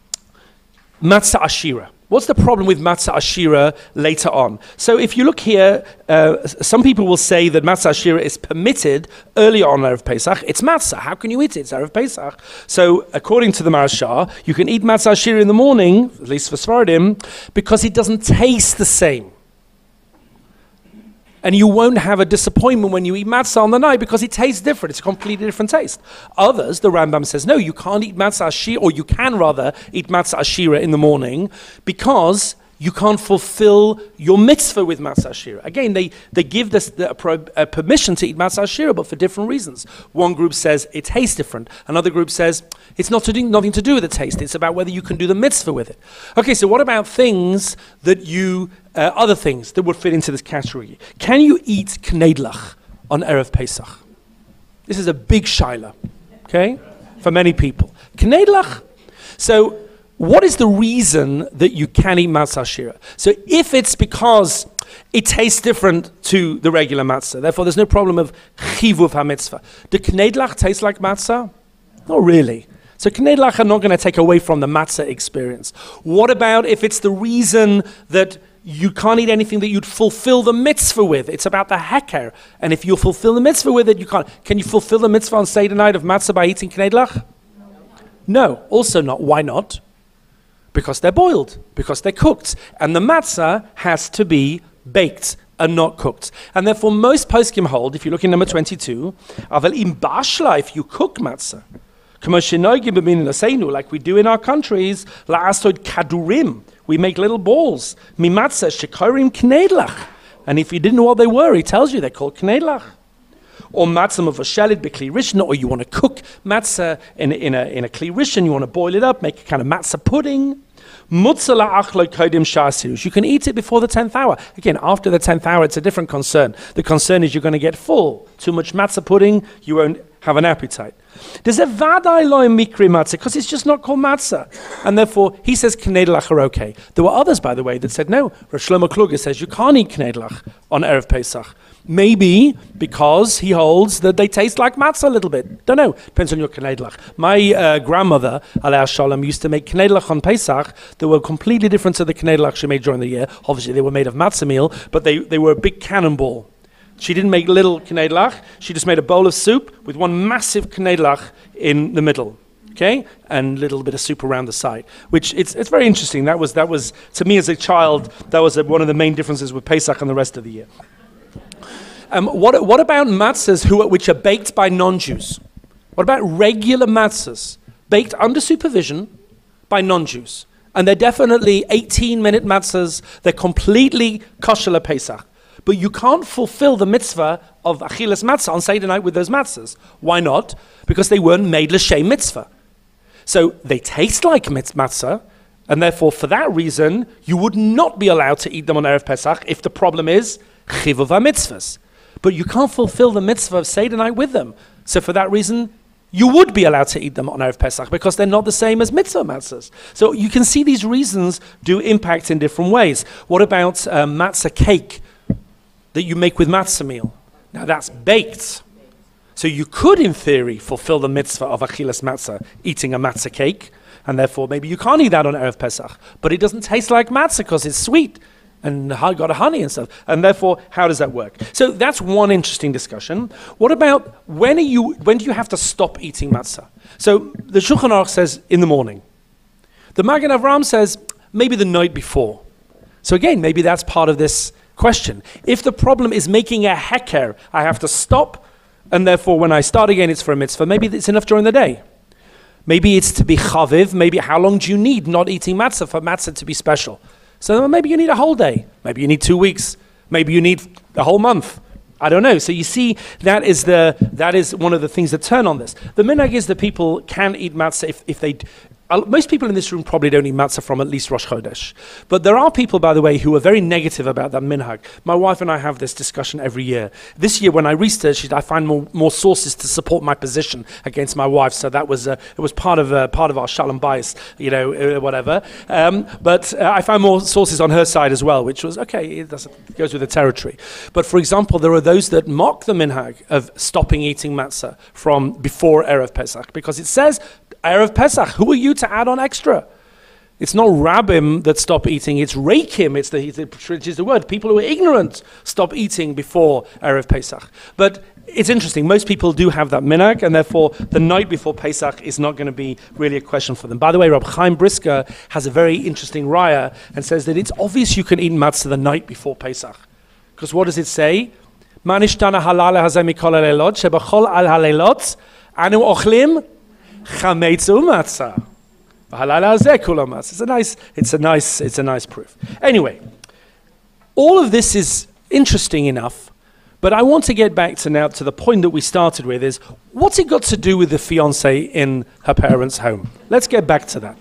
Speaker 1: matzah ashira? What's the problem with matzah ashira later on? So if you look here, uh, some people will say that matzah ashira is permitted earlier on Erev Pesach. It's matzah. How can you eat it? It's Erev Pesach. So according to the Marashah, you can eat matzah ashira in the morning, at least for Sfaradim, because it doesn't taste the same. And you won't have a disappointment when you eat matzah on the night because it tastes different. It's a completely different taste. Others, the Rambam says, no, you can't eat matzah ashira, or you can rather eat matzah ashira in the morning because you can't fulfill your mitzvah with matzah ashira. Again, they, they give this the, a, a permission to eat matzah ashira, but for different reasons. One group says it tastes different. Another group says it's not to do, nothing to do with the taste. It's about whether you can do the mitzvah with it. Okay, so what about things that you, uh, other things that would fit into this category? Can you eat knedlach on Erev Pesach? This is a big shaila, okay, for many people. Knedlach. So what is the reason that you can eat matzah ashira? So if it's because it tastes different to the regular matzah, therefore there's no problem of chivuv ha-mitzvah. Do knedlach taste like matzah? Not really. So knedlach are not going to take away from the matzah experience. What about if it's the reason that you can't eat anything that you'd fulfill the mitzvah with? It's about the heker. And if you fulfill the mitzvah with it, you can't. Can you fulfill the mitzvah on Seder night of matzah by eating knedlach? No, also not. Why not? Because they're boiled, because they're cooked. And the matzah has to be baked and not cooked. And therefore most poskim hold, if you look in number twenty-two, aval im bashla, if you cook matzah, like we do in our countries, la'asod kadurim, we make little balls, mi matzah shekarim knedlach. And if you didn't know what they were, he tells you they're called knedlach. Or matzah mavashelit b'kli rishon, or you want to cook matzah in, in a in a kli rishon, you want to boil it up, make a kind of matzah pudding. Mutzah la'achlo kodim sha'asirus. You can eat it before the tenth hour. Again, after the tenth hour, it's a different concern. The concern is you're going to get full. Too much matzah pudding, you won't have an appetite. There's a vadai lo mikri matzah because it's just not called matzah, and therefore he says knedlach are okay. There were others, by the way, that said no. Rosh Shlomo Kluger says you can't eat knedlach on Erev Pesach. Maybe because he holds that they taste like matzah a little bit. Don't know. Depends on your knedlach. My uh, grandmother, Alei Shalom, used to make knedlach on Pesach that were completely different to the knedlach she made during the year. Obviously, they were made of matzah meal, but they, they were a big cannonball. She didn't make little knedlach. She just made a bowl of soup with one massive knedlach in the middle. Okay, and a little bit of soup around the side, which it's it's very interesting. That was that was to me as a child, that was a, one of the main differences with Pesach and the rest of the year. Um, what what about matzahs who are, which are baked by non-Jews? What about regular matzahs baked under supervision by non-Jews? And they're definitely eighteen-minute matzahs. They're completely kosher lePesach. But you can't fulfill the mitzvah of achilas matzah on Seder night with those matzahs. Why not? Because they weren't made l'shem mitzvah. So they taste like matzah, and therefore for that reason, you would not be allowed to eat them on Erev Pesach if the problem is chivuv ha-mitzvahs. But you can't fulfill the mitzvah of Seder night with them. So for that reason, you would be allowed to eat them on Erev Pesach because they're not the same as mitzvah matzahs. So you can see these reasons do impact in different ways. What about uh, matzah cake that you make with matzah meal? Now that's baked. So you could, in theory, fulfill the mitzvah of achilas matzah, eating a matzah cake, and therefore maybe you can't eat that on Erev Pesach. But it doesn't taste like matzah because it's sweet and got a honey and stuff. And therefore, how does that work? So that's one interesting discussion. What about when are you? When do you have to stop eating matzah? So the Shulchan Aruch says in the morning. The Magen Avraham says maybe the night before. So again, maybe that's part of this question. If the problem is making a heker, I have to stop, and therefore when I start again, it's for a mitzvah. Maybe it's enough during the day. Maybe it's to be chaviv. Maybe how long do you need not eating matzah for matzah to be special? So maybe you need a whole day. Maybe you need two weeks. Maybe you need a whole month. I don't know. So you see, that is the that is one of the things that turn on this. The minhag is that people can eat matzah if, if they... Uh, most people in this room probably don't eat matzah from at least Rosh Chodesh. But there are people, by the way, who are very negative about that minhag. My wife and I have this discussion every year. This year, when I researched it, I find more, more sources to support my position against my wife. So that was uh, it was part of uh, part of our shalom bias, you know, uh, whatever. Um, but uh, I found more sources on her side as well, which was okay. It, it goes with the territory. But for example, there are those that mock the minhag of stopping eating matzah from before Erev Pesach because it says Erev Pesach. Who are you to add on extra? It's not rabbim that stop eating, it's reikim, it's the, which is the word. People who are ignorant stop eating before Erev Pesach. But it's interesting, most people do have that minhag, and therefore the night before Pesach is not going to be really a question for them. By the way, Rab Chaim Brisker has a very interesting raya and says that it's obvious you can eat matzah the night before Pesach. Because what does it say? Manishtana halal hazeh mikol halelot, shebachol al halelot, anu ochlim chametz u'matzah. It's a nice, it's a nice, it's a nice proof. Anyway, all of this is interesting enough, but I want to get back to now to the point that we started with is, what's it got to do with the fiancée in her parents' home? Let's get back to that.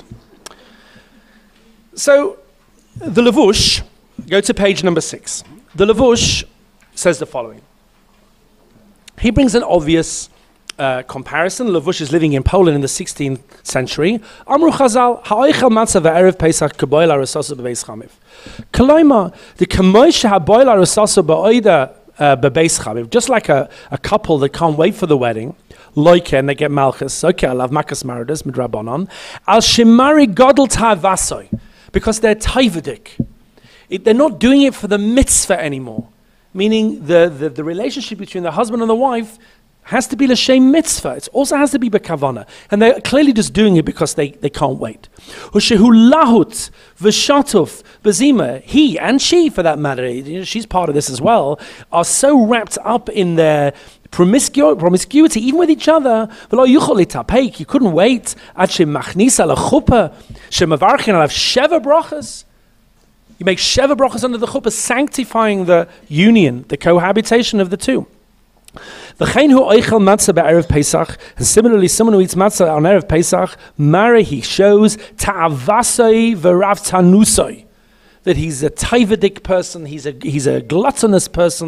Speaker 1: So, the Levush, go to page number six. The Levush says the following. He brings an obvious Uh, comparison. Levush is living in Poland in the sixteenth century. Amru Chazal, ha'oichel matzah ve'erev Pesach k'boil ha'resoso b'beis chamiv. K'loima, the k'moi she'ha'boil ha'resoso ba'oida b'beis chamiv, just like a, a couple that can't wait for the wedding, loike, and they get malchus, okay, I'll have makas maridas, midrabanon, al shemari godel ta'avasoi, because they're taivadik. It, they're not doing it for the mitzvah anymore, meaning the, the, the relationship between the husband and the wife has to be l'shem mitzvah. It also has to be bekavana. And they're clearly just doing it because they, they can't wait. Ushehu lahut v'shatuf b'zima. He and she, for that matter, you know, she's part of this as well, are so wrapped up in their promiscu- promiscuity, even with each other. You couldn't wait. Ad shemachnisa l'chuppah shemavarchin alav sheva brachas. You make sheva brachas under the chuppah, sanctifying the union, the cohabitation of the two. And similarly, someone who eats matzah on Erev Pesach, Mara, he shows ta'avasai v'rav tanusai, that he's a taivadik person, he's a he's a gluttonous person.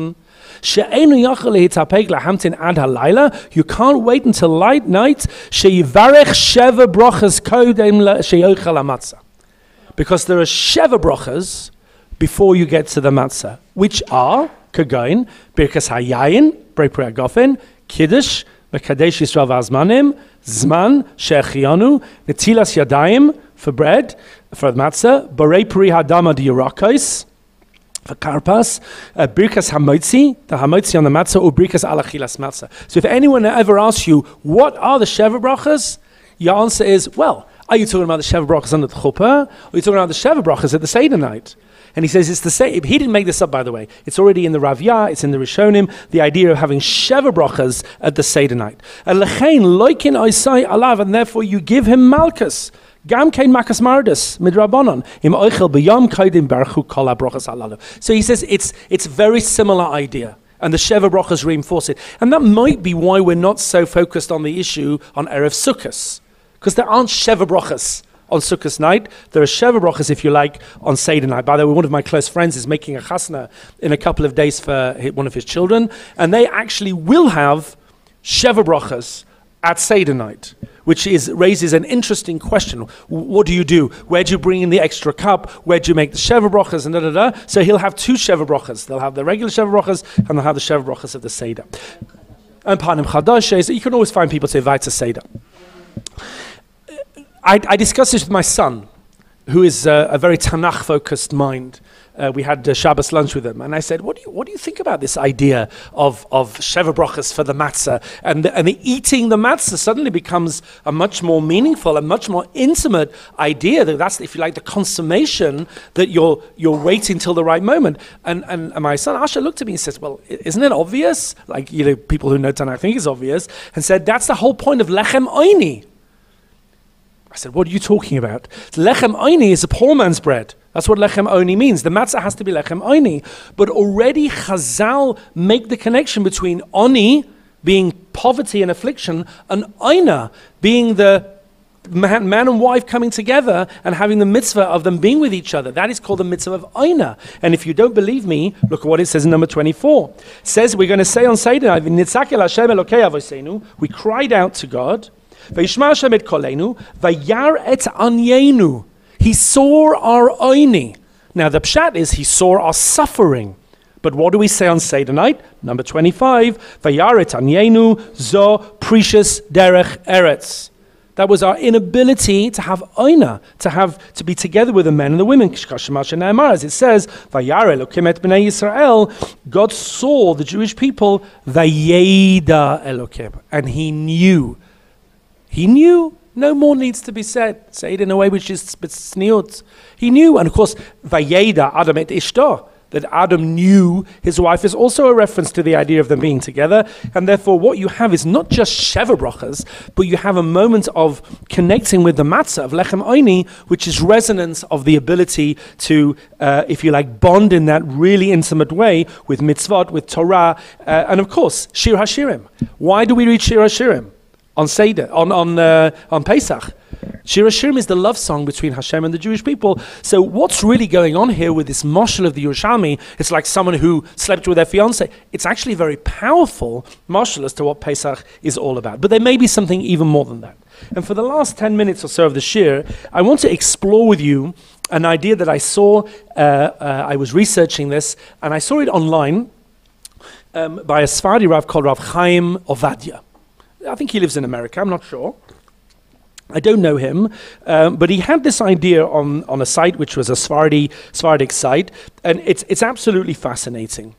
Speaker 2: She'enu yachal hitapeg lahamtin ad halayla. You can't wait until light night. Sheyivarech sheva brachas kodem sheyochel hamatzah. Because there are sheva brachas before you get to the matzah, which are kagain birkas hayayin, brei pri hagofen, kiddush, mekadesh Yisrael v'azmanim, zman she'echianu, netilas yadayim for bread, for matzah, borei pri hadama diurakos, for karpas, uh, birkas hamotzi, the hamotzi on the matzah, or birkas alachilas matzah. So if anyone ever asks you, what are the sheva brachas? Your answer is, well, are you talking about the sheva brachas under the chuppah? Or are you talking about the sheva brachas at the Seder night? And he says it's the same. He didn't make this up, by the way. It's already in the Ravya, it's in the Rishonim, the idea of having sheva brachas at the Seder night. And lechein loikin oisai alav, and therefore you give him malchus. Gam kein makas mardas midrabanon im oichel b'yom kaidim barchu kol brachas halalu. So he says it's it's very similar idea. And the Sheva brachas reinforce it. And that might be why we're not so focused on the issue on Erev Sukkos. Because there aren't Sheva brachas on Sukkot night. There are Sheva brachas, if you like, on Seder night. By the way, one of my close friends is making a chasna in a couple of days for one of his children, and they actually will have Sheva brachas at Seder night, which is raises an interesting question. What do you do? Where do you bring in the extra cup? Where do you make the Sheva brachas and da da da? So he'll have two Sheva brachas. They'll have the regular Sheva brachas and they'll have the Sheva brachas of the Seder. And Panim Chadashes, you can always find people to invite to Seder. I, I discussed this with my son, who is uh, a very Tanakh-focused mind. Uh, we had uh, Shabbos lunch with him, and I said, "What do you what do you think about this idea of of sheva brachas for the matzah?" And the, and the eating the matzah suddenly becomes a much more meaningful, a much more intimate idea. That that's, if you like, the consummation that you're you're waiting till the right moment. And and, and my son Asher looked at me and says, "Well, isn't it obvious? Like, you know, people who know Tanakh think it's obvious." And said, "That's the whole point of lechem oini." I said, "What are you talking about?" Lechem oini is a poor man's bread. That's what lechem oni means. The matzah has to be lechem oni. But already Chazal make the connection between oni, being poverty and affliction, and oina, being the man, man and wife coming together and having the mitzvah of them being with each other. That is called the mitzvah of oina. And if you don't believe me, look at what it says in number twenty-four. It says, we're going to say on Seder night, we cried out to God, Vayishma Hashem et kolenu, vayar et anyenu. He saw our oini. Now the pshat is he saw our suffering. But what do we say on Seder night? Number twenty-five, vayar et anyenu zo precious derech eretz. That was our inability to have oina, to have to be together with the men and the women. As it says, vayar Elokim et bnei Yisrael, God saw the Jewish people, vayeda Elokim, and he knew. He knew. No more needs to be said. Say it in a way which is tzniut. He knew, and of course, vayeda Adam et ishto, that Adam knew his wife is also a reference to the idea of them being together, and therefore what you have is not just sheva brachas, but you have a moment of connecting with the matzah of lechem oini, which is resonance of the ability to, uh, if you like, bond in that really intimate way with mitzvot, with Torah, uh, and of course, Shir HaShirim. Why do we read Shir HaShirim? On Seder, on on uh, on Pesach, Shir HaShirim is the love song between Hashem and the Jewish people. So what's really going on here with this moshel of the Yerushalmi? It's like someone who slept with their fiance. It's actually very powerful moshel as to what Pesach is all about. But there may be something even more than that. And for the last ten minutes or so of the shir, I want to explore with you an idea that I saw. Uh, uh, I was researching this, and I saw it online um, by a Sephardi Rav called Rav Chaim Ovadia. I think he lives in America, I'm not sure. I don't know him, um, but he had this idea on, on a site which was a Sephardi, Sephardic site, and it's, it's absolutely fascinating.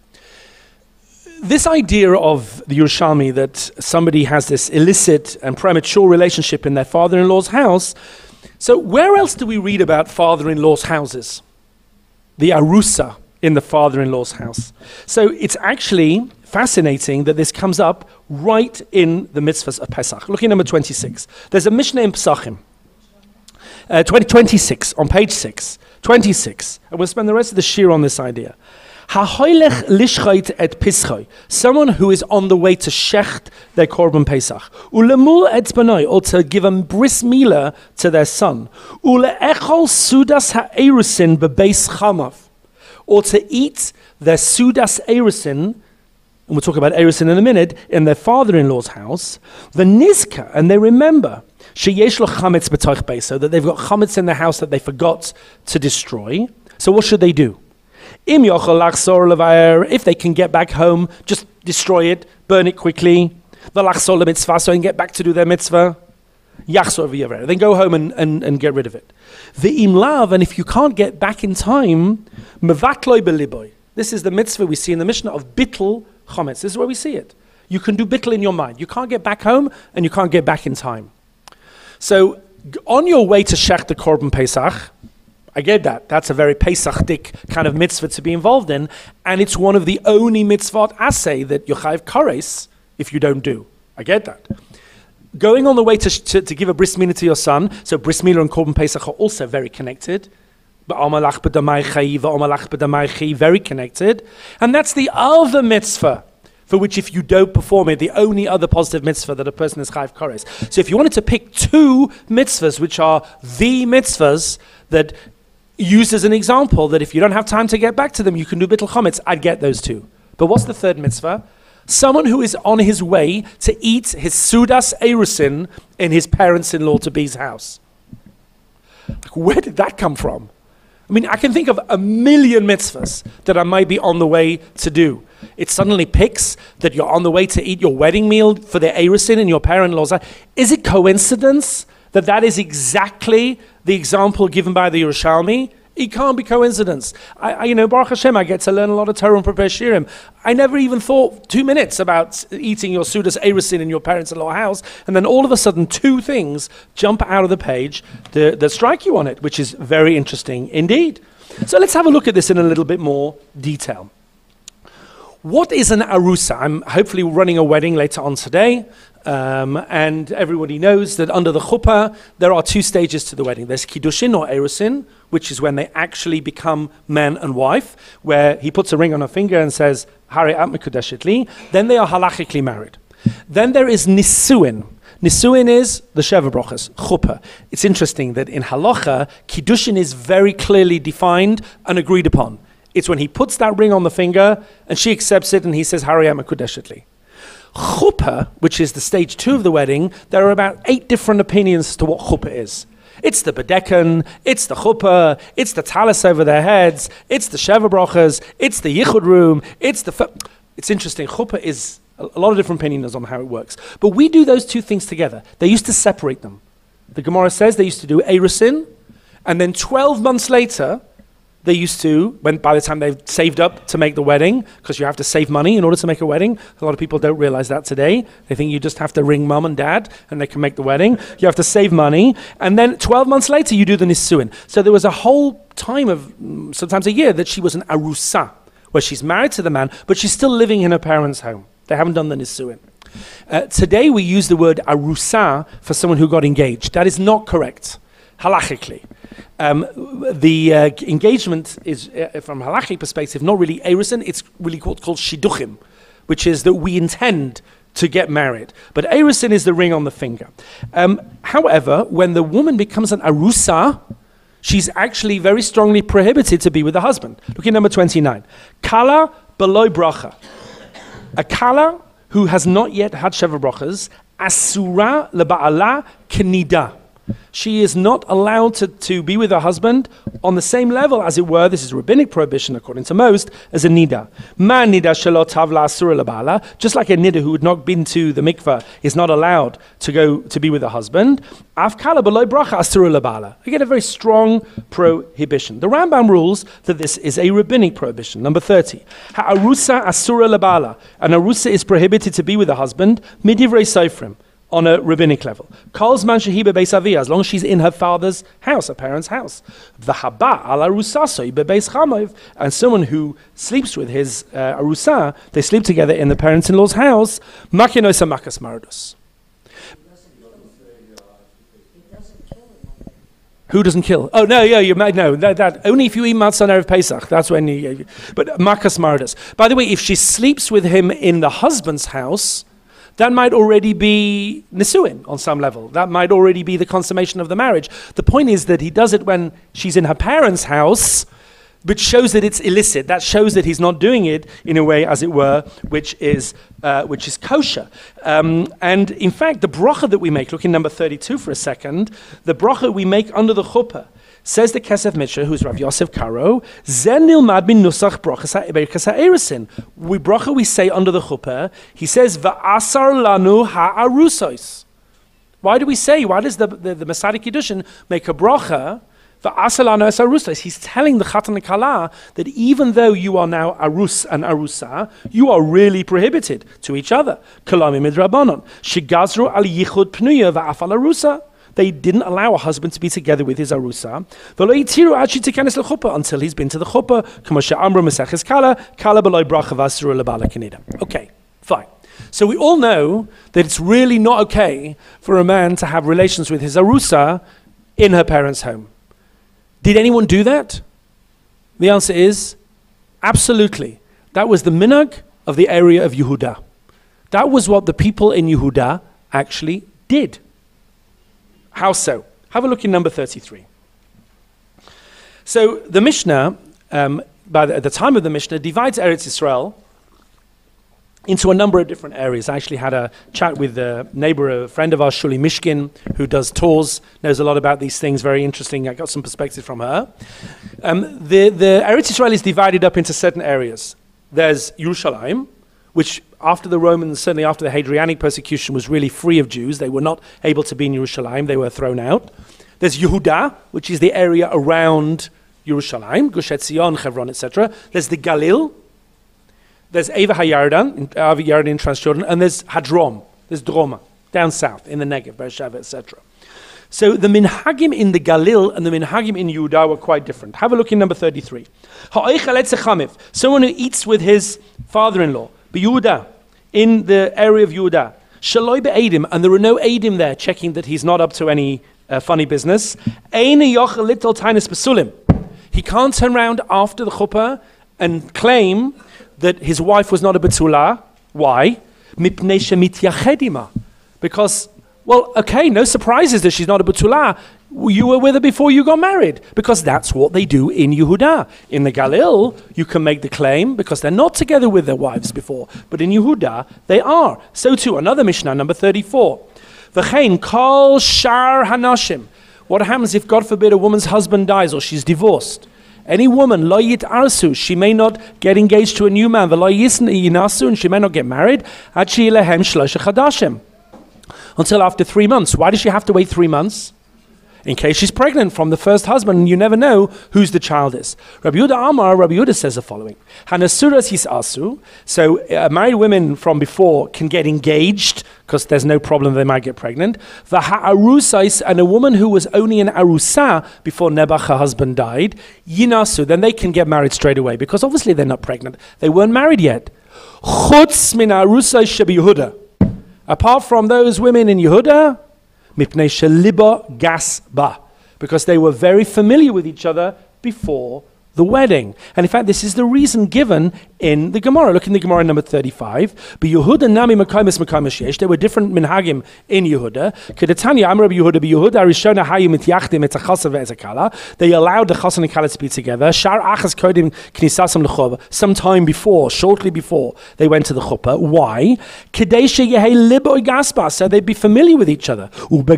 Speaker 2: This idea of the Yerushalmi, that somebody has this illicit and premature relationship in their father-in-law's house. So where else do we read about father-in-law's houses? The arusa in the father-in-law's house. So it's actually fascinating that this comes up right in the mitzvahs of Pesach. Look at number twenty-six. There's a Mishnah in Pesachim. Uh, twenty, twenty-six, on page six. twenty-six. And we'll spend the rest of the shir on this idea. Ha-hoylech lishchait et pischoi. Someone who is on the way to shecht their korban Pesach. Ulemul et banoi, or to give a bris milah to their son. Uleechol sudas ha'erusin bebeis chamav. Or to eat their sudas erusin and we'll talk about Erusin in a minute, in their father-in-law's house, the Nizka, and they remember, sheyesh lo chametz b'toich beis, so that they've got chametz in the house that they forgot to destroy. So what should they do? Im yochel lachzor levayer, if they can get back home, just destroy it, burn it quickly. V'lachzor lemitzvah, so they can get back to do their mitzvah. Yachzor v'yaver, then go home and, and, and get rid of it. V'im lav, and if you can't get back in time, mevatloi beliboy. This is the mitzvah we see in the Mishnah of bittul chometz. This is where we see it. You can do bittul in your mind. You can't get back home, and you can't get back in time. So, on your way to Shech the Korban Pesach, I get that. That's a very Pesach-dik kind of mitzvah to be involved in, and it's one of the only mitzvot asay that you chayav kares if you don't do. I get that. Going on the way to, to, to give a bris milah to your son, so bris milah and Korban Pesach are also very connected. Very connected. And that's the other mitzvah for which if you don't perform it, the only other positive mitzvah that a person is chayav kares. So if you wanted to pick two mitzvahs, which are the mitzvahs that used as an example, that if you don't have time to get back to them, you can do bittul chometz, I'd get those two. But what's the third mitzvah? Someone who is on his way to eat his sudas erusin in his parents-in-law-to-be's house. Like, where did that come from? I mean, I can think of a million mitzvahs that I might be on the way to do. It suddenly picks that you're on the way to eat your wedding meal for the erusin in your parent-in-law's house. Is it coincidence that that is exactly the example given by the Yerushalmi? It can't be coincidence. I, I, you know, Baruch Hashem, I get to learn a lot of Torah and prepare shirim. I never even thought two minutes about eating your sudas erusin in your parents-in-law house, and then all of a sudden two things jump out of the page that, that strike you on it, which is very interesting indeed. So let's have a look at this in a little bit more detail. What is an arusa? I'm hopefully running a wedding later on today. Um, and everybody knows that under the chuppah, there are two stages to the wedding. There's kiddushin or erusin, which is when they actually become man and wife, where he puts a ring on her finger and says, Hare at mekudeshet li. Then they are halachically married. Then there is nisuin. Nisuin is the Sheva Brachas, chuppah. It's interesting that in halacha, kiddushin is very clearly defined and agreed upon. It's when he puts that ring on the finger and she accepts it and he says, Hare at mekudeshet li. Chuppah, which is the stage two of the wedding, there are about eight different opinions as to what chuppah is. It's the bedekan, it's the chuppah, it's the talis over their heads, it's the Sheva Brachas, it's the yichud room, it's the... F- it's interesting, chuppah is a lot of different opinions on how it works. But we do those two things together. They used to separate them. The Gemara says they used to do erusin, and then twelve months later, they used to, when by the time they've saved up to make the wedding, because you have to save money in order to make a wedding. A lot of people don't realize that today. They think you just have to ring mom and dad and they can make the wedding. You have to save money. And then twelve months later, you do the nisuin. So there was a whole time of, sometimes a year, that she was an arusa, where she's married to the man, but she's still living in her parents' home. They haven't done the nisuin. Uh, today, we use the word arusa for someone who got engaged. That is not correct, halachically. Um, the uh, engagement is, uh, from a halachic perspective, not really erusin, it's really called, called shidduchim, which is that we intend to get married. But erusin is the ring on the finger. Um, however, when the woman becomes an arusa, she's actually very strongly prohibited to be with the husband. Look at number twenty-nine. Kala below bracha. A kala who has not yet had sheva brachas, asura leba'ala knida. She is not allowed to, to be with her husband on the same level, as it were, this is rabbinic prohibition according to most, as a nida. Ma nida shelo tavla asura leba'ala, just like a nida who had not been to the mikveh is not allowed to go to be with her husband. Afkala below bracha asura leba'ala. Again, a very strong prohibition. The Rambam rules that this is a rabbinic prohibition. Number thirty. Ha'arusa asura leba'ala. An arusa is prohibited to be with her husband, midivrei sofrim, on a rabbinic level. Calls man shehiba beis aviyah, as long as she's in her father's house, her parents' house. V'haba ala rusaso beis chamayv, and someone who sleeps with his uh, arusa, they sleep together in the parents-in-law's house. Makinosa makas mardos. Who doesn't kill? Oh no, yeah, you might know that, that only if you eat matzah on erev Pesach. That's when you. But makas mardos. By the way, if she sleeps with him in the husband's house, that might already be nisuin on some level. That might already be the consummation of the marriage. The point is that he does it when she's in her parents' house. which shows that it's illicit. That shows that he's not doing it in a way, as it were, which is uh, which is kosher. Um, and in fact, the bracha that we make, look in number thirty-two for a second, the bracha we make under the chuppah, says the Kesef Mishra, who's Rav Yosef Karo, Zen nilmad min nusach brachas ha'eresin. We bracha we say under the chuppah, he says, Va'asar lanu ha'arusos. Why do we say, why does the, the, the Masadi Kiddushin make a bracha? He's telling the Chatan and Kala that even though you are now Arus and Arusa, you are really prohibited to each other. Kalami midrabanon. Shigazru al yichud pnuya va'afal Arusa. They didn't allow a husband to be together with his Arusa. Until he's been to the chuppah. Okay, fine. So we all know that it's really not okay for a man to have relations with his Arusa in her parents' home. Did anyone do that? The answer is absolutely. That was the minhag of the area of Yehuda. That was what the people in Yehuda actually did. How so? Have a look in number thirty-three. So the Mishnah, um, by the, at the time of the Mishnah, divides Eretz Yisrael into a number of different areas. I actually had a chat with a neighbor, a friend of ours, Shuli Mishkin, who does tours, knows a lot about these things, very interesting. I got some perspective from her. Um, the, the Eretz Yisrael is divided up into certain areas. There's Yerushalayim, which after the Romans, certainly after the Hadrianic persecution, was really free of Jews. They were not able to be in Yerushalayim. They were thrown out. There's Yehuda, which is the area around Yerushalayim, Gush Etzion, Hebron, et cetera. There's the Galil. There's Ava HaYardan, in, Ava Yardan in Transjordan, and there's Hadrom, there's Droma, down south, in the Negev, Beersheba, et cetera. So the minhagim in the Galil and the minhagim in Yehuda were quite different. Have a look in number thirty-three. Someone who eats with his father-in-law, Yehuda, in the area of Yehuda, Shaloi be'edim, and there are no edim there checking that he's not up to any uh, funny business. He can't turn around after the chuppah and claim that his wife was not a betula. Why? Because, well, okay, no surprises that she's not a betula. You were with her before you got married, because that's what they do in Yehuda. In the Galil, you can make the claim because they're not together with their wives before, but in Yehuda, they are. So too, another Mishnah, number thirty-four. V'chein kol shar hanashim. What happens if, God forbid, a woman's husband dies or she's divorced? Any woman, lo yit arsu, she may not get engaged to a new man, v'lo yinasu, and she may not get married, until after three months. Why does she have to wait three months? In case she's pregnant from the first husband, and you never know whose the child is. Rabbi Yehuda Amar, Rabbi Yehuda says the following: Hanasuras his asu. So uh, married women from before can get engaged because there's no problem they might get pregnant. V'ha'arusais, and a woman who was only an arusa before Nebuch, her husband, died, yinasu, then they can get married straight away because obviously they're not pregnant. They weren't married yet. Chutz min arusais shebi Yehuda. Apart from those women in Yehuda, because they were very familiar with each other before the wedding. And in fact, this is the reason given in the Gemara. Look in the Gemara number thirty-five. There were different minhagim in Yehuda. They allowed the chassan and kala to be together. Sometime before, shortly before, they went to the chuppah. Why? So they'd be familiar with each other.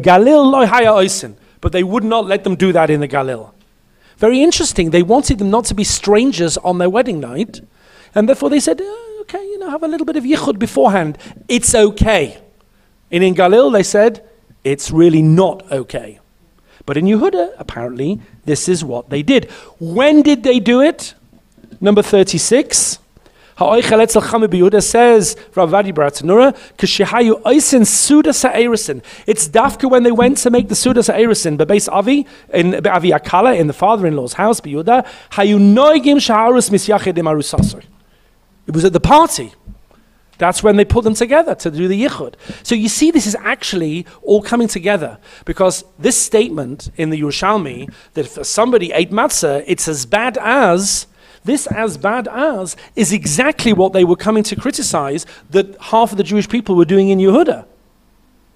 Speaker 2: But they would not let them do that in the Galil. Very interesting. They wanted them not to be strangers on their wedding night. And therefore they said, oh, okay, you know, have a little bit of yichud beforehand. It's okay. And in Galil they said, it's really not okay. But in Yehuda, apparently, this is what they did. When did they do it? Number thirty-six. Yehuda says, Ravadi Baratanura, Kashihayu Oisin Suda Sa'erisin. It's dafka when they went to make the Suda Sa'erisin, Bebeis Avi, in Avi Akala, in the father-in-law's house, Yehuda, Hayu Noigim Shaharus Misyachedim Arusasur. It was at the party. That's when they put them together to do the yichud. So you see, this is actually all coming together because this statement in the Yerushalmi that if somebody ate matzah, it's as bad as. This as bad as is exactly what they were coming to criticize that half of the Jewish people were doing in Yehuda.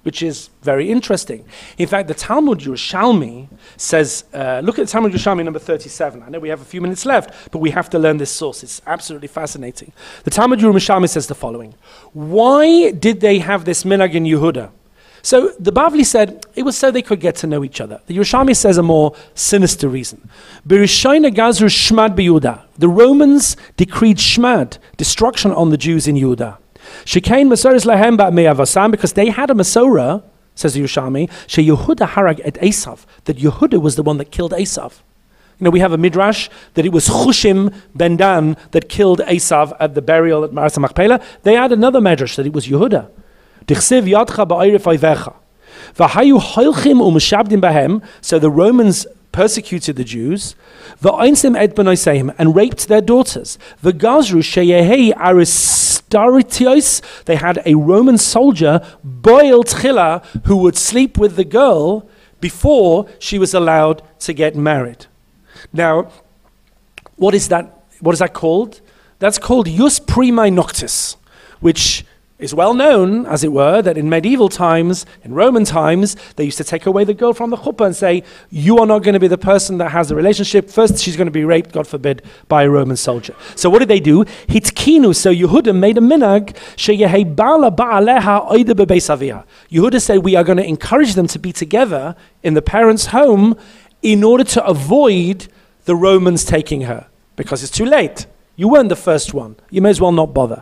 Speaker 2: which is very interesting. In fact, the Talmud Yerushalmi says, uh, look at the Talmud Yerushalmi number thirty-seven. I know we have a few minutes left, but we have to learn this source. It's absolutely fascinating. The Talmud Yerushalmi says the following. Why did they have this minhag in Yehuda? So the Bavli said it was so they could get to know each other. The Yerushalmi says a more sinister reason. Berishayna gazru shmad b'Yehuda. The Romans decreed shmad, destruction on the Jews in Yehuda. Shekain Masoras lahem ba'me'avasam, because they had a Masorah, says the Yerushalmi, she Yehuda harag et Esav, that Yehuda was the one that killed Esav. You know, we have a midrash that it was Chushim ben Dan that killed Esav at the burial at Maras HaMachpelah. They had another midrash that it was Yehuda. Dichsev yadcha ba'oiref oyvecha. V'hayu hoilchim u'meshabdim bahem, so the Romans persecuted the Jews, v'oinsim et benoisehim, and raped their daughters. V'gazru sheyehei aristaritios, they had a Roman soldier, boil tchila, who would sleep with the girl before she was allowed to get married. Now, what is that? What is that called? That's called jus primae noctis, which is well known, as it were, that in medieval times, in Roman times, they used to take away the girl from the chuppah and say, you are not going to be the person that has the relationship. First, she's going to be raped, God forbid, by a Roman soldier. So what did they do? Hitkinu, so Yehuda made a minhag, sheyehei ba'ala ba'aleha oida bebeis avia. Yehuda said, we are going to encourage them to be together in the parents' home in order to avoid the Romans taking her, because it's too late. You weren't the first one. You may as well not bother.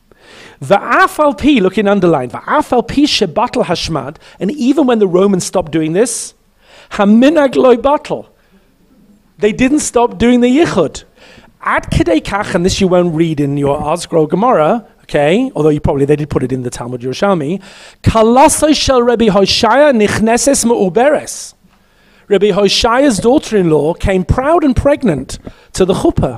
Speaker 2: Va'afal pi, look in underline, va'afal pi shebatal hashmad, and even when the Romans stopped doing this, haminag loy batal, they didn't stop doing the yichud. Ad kidei kach, and this you won't read in your Arzgrol Gemara, okay, although you probably, they did put it in the Talmud Yerushalmi, kalasoi shel Rabbi Hoshaya nichneses me'uberes. Rabbi Hoshaya's daughter-in-law came proud and pregnant to the chuppah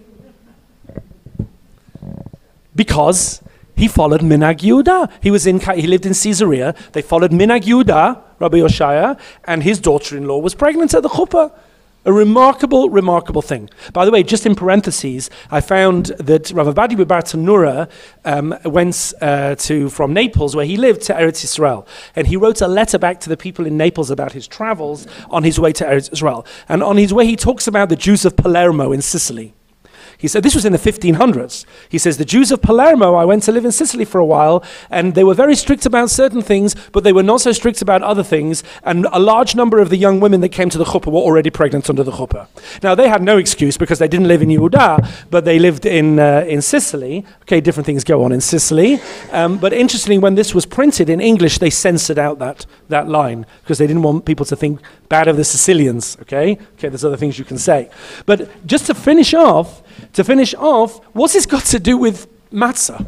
Speaker 2: because he followed Minhag Yehuda. He was in, he lived in Caesarea. They followed Minhag Yehuda, Rabbi Hoshaya, and his daughter-in-law was pregnant at the chuppah. A remarkable, remarkable thing. By the way, just in parentheses, I found that Rav Ovadia Bartanura um, went uh, to from Naples, where he lived, to Eretz Yisrael, and he wrote a letter back to the people in Naples about his travels on his way to Eretz Yisrael. And on his way, he talks about the Jews of Palermo in Sicily. He said, this was in the fifteen hundreds. He says, the Jews of Palermo, I went to live in Sicily for a while, and they were very strict about certain things, but they were not so strict about other things, and a large number of the young women that came to the chuppah were already pregnant under the chuppah. Now, they had no excuse because they didn't live in Yehuda, but they lived in uh, in Sicily. Okay, different things go on in Sicily. Um, but interestingly, when this was printed in English, they censored out that, that line because they didn't want people to think bad of the Sicilians, okay? Okay, there's other things you can say. But just to finish off, To finish off, what's this got to do with matzah?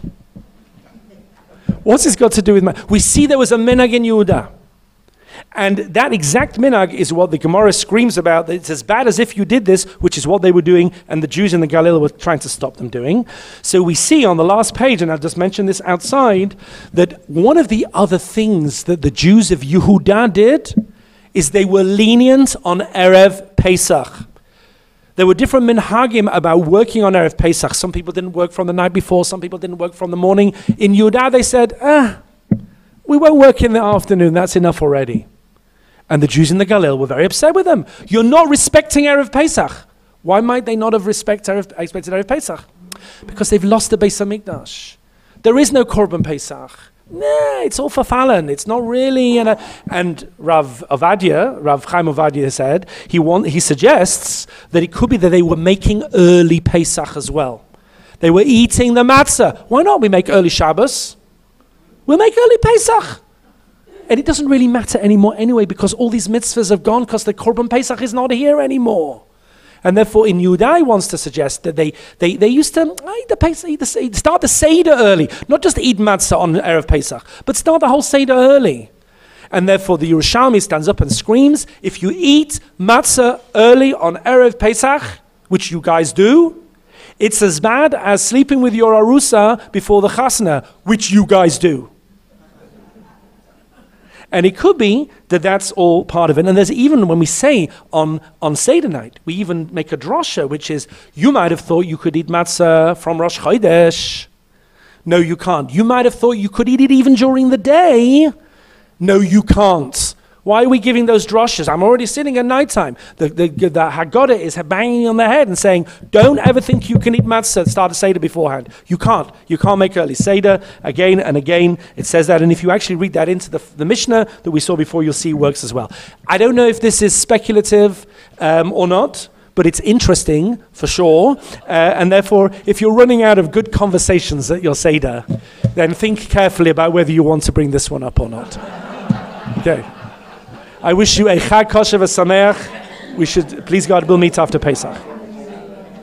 Speaker 2: What's this got to do with matzah? We see there was a minhag in Yehuda. And that exact minhag is what the Gemara screams about. That it's as bad as if you did this, which is what they were doing, and the Jews in the Galilee were trying to stop them doing. So we see on the last page, and I'll just mention this outside, that one of the other things that the Jews of Yehuda did is they were lenient on Erev Pesach. There were different minhagim about working on Erev Pesach. Some people didn't work from the night before. Some people didn't work from the morning. In Yehuda, they said, ah, we won't work in the afternoon. That's enough already. And the Jews in the Galilee were very upset with them. You're not respecting Erev Pesach. Why might they not have respect Erev, expected Erev Pesach? Because they've lost the Beis HaMikdash. There is no Korban Pesach. Nah, it's all verfallen. It's not really. You know. And Rav Ovadia, Rav Chaim Ovadia said, he want, he suggests that it could be that they were making early Pesach as well. They were eating the matzah. Why not? We make early Shabbos. We'll make early Pesach. And it doesn't really matter anymore anyway because all these mitzvahs have gone because the Korban Pesach is not here anymore. And therefore, in Yehuda, he wants to suggest that they, they, they used to eat the Pesach, eat the, start the Seder early. Not just eat matzah on Erev Pesach, but start the whole Seder early. And therefore, the Yerushalmi stands up and screams, if you eat matzah early on Erev Pesach, which you guys do, it's as bad as sleeping with your arusa before the chasna, which you guys do. And it could be that that's all part of it. And there's even, when we say on, on Seder night, we even make a drasha, which is, you might have thought you could eat matzah from Rosh Chodesh. No, you can't. You might have thought you could eat it even during the day. No, you can't. Why are we giving those droshes? I'm already sitting at nighttime. The, the, the Haggadah is banging on their head and saying, don't ever think you can eat matzah, start a Seder beforehand. You can't. You can't make early Seder. Again and again, it says that. And if you actually read that into the, the Mishnah that we saw before, you'll see it works as well. I don't know if this is speculative um, or not, but it's interesting for sure. Uh, and therefore, if you're running out of good conversations at your Seder, then think carefully about whether you want to bring this one up or not. Okay. I wish you a Chag Kosher v'Sameach. We should, please God, we'll meet after Pesach.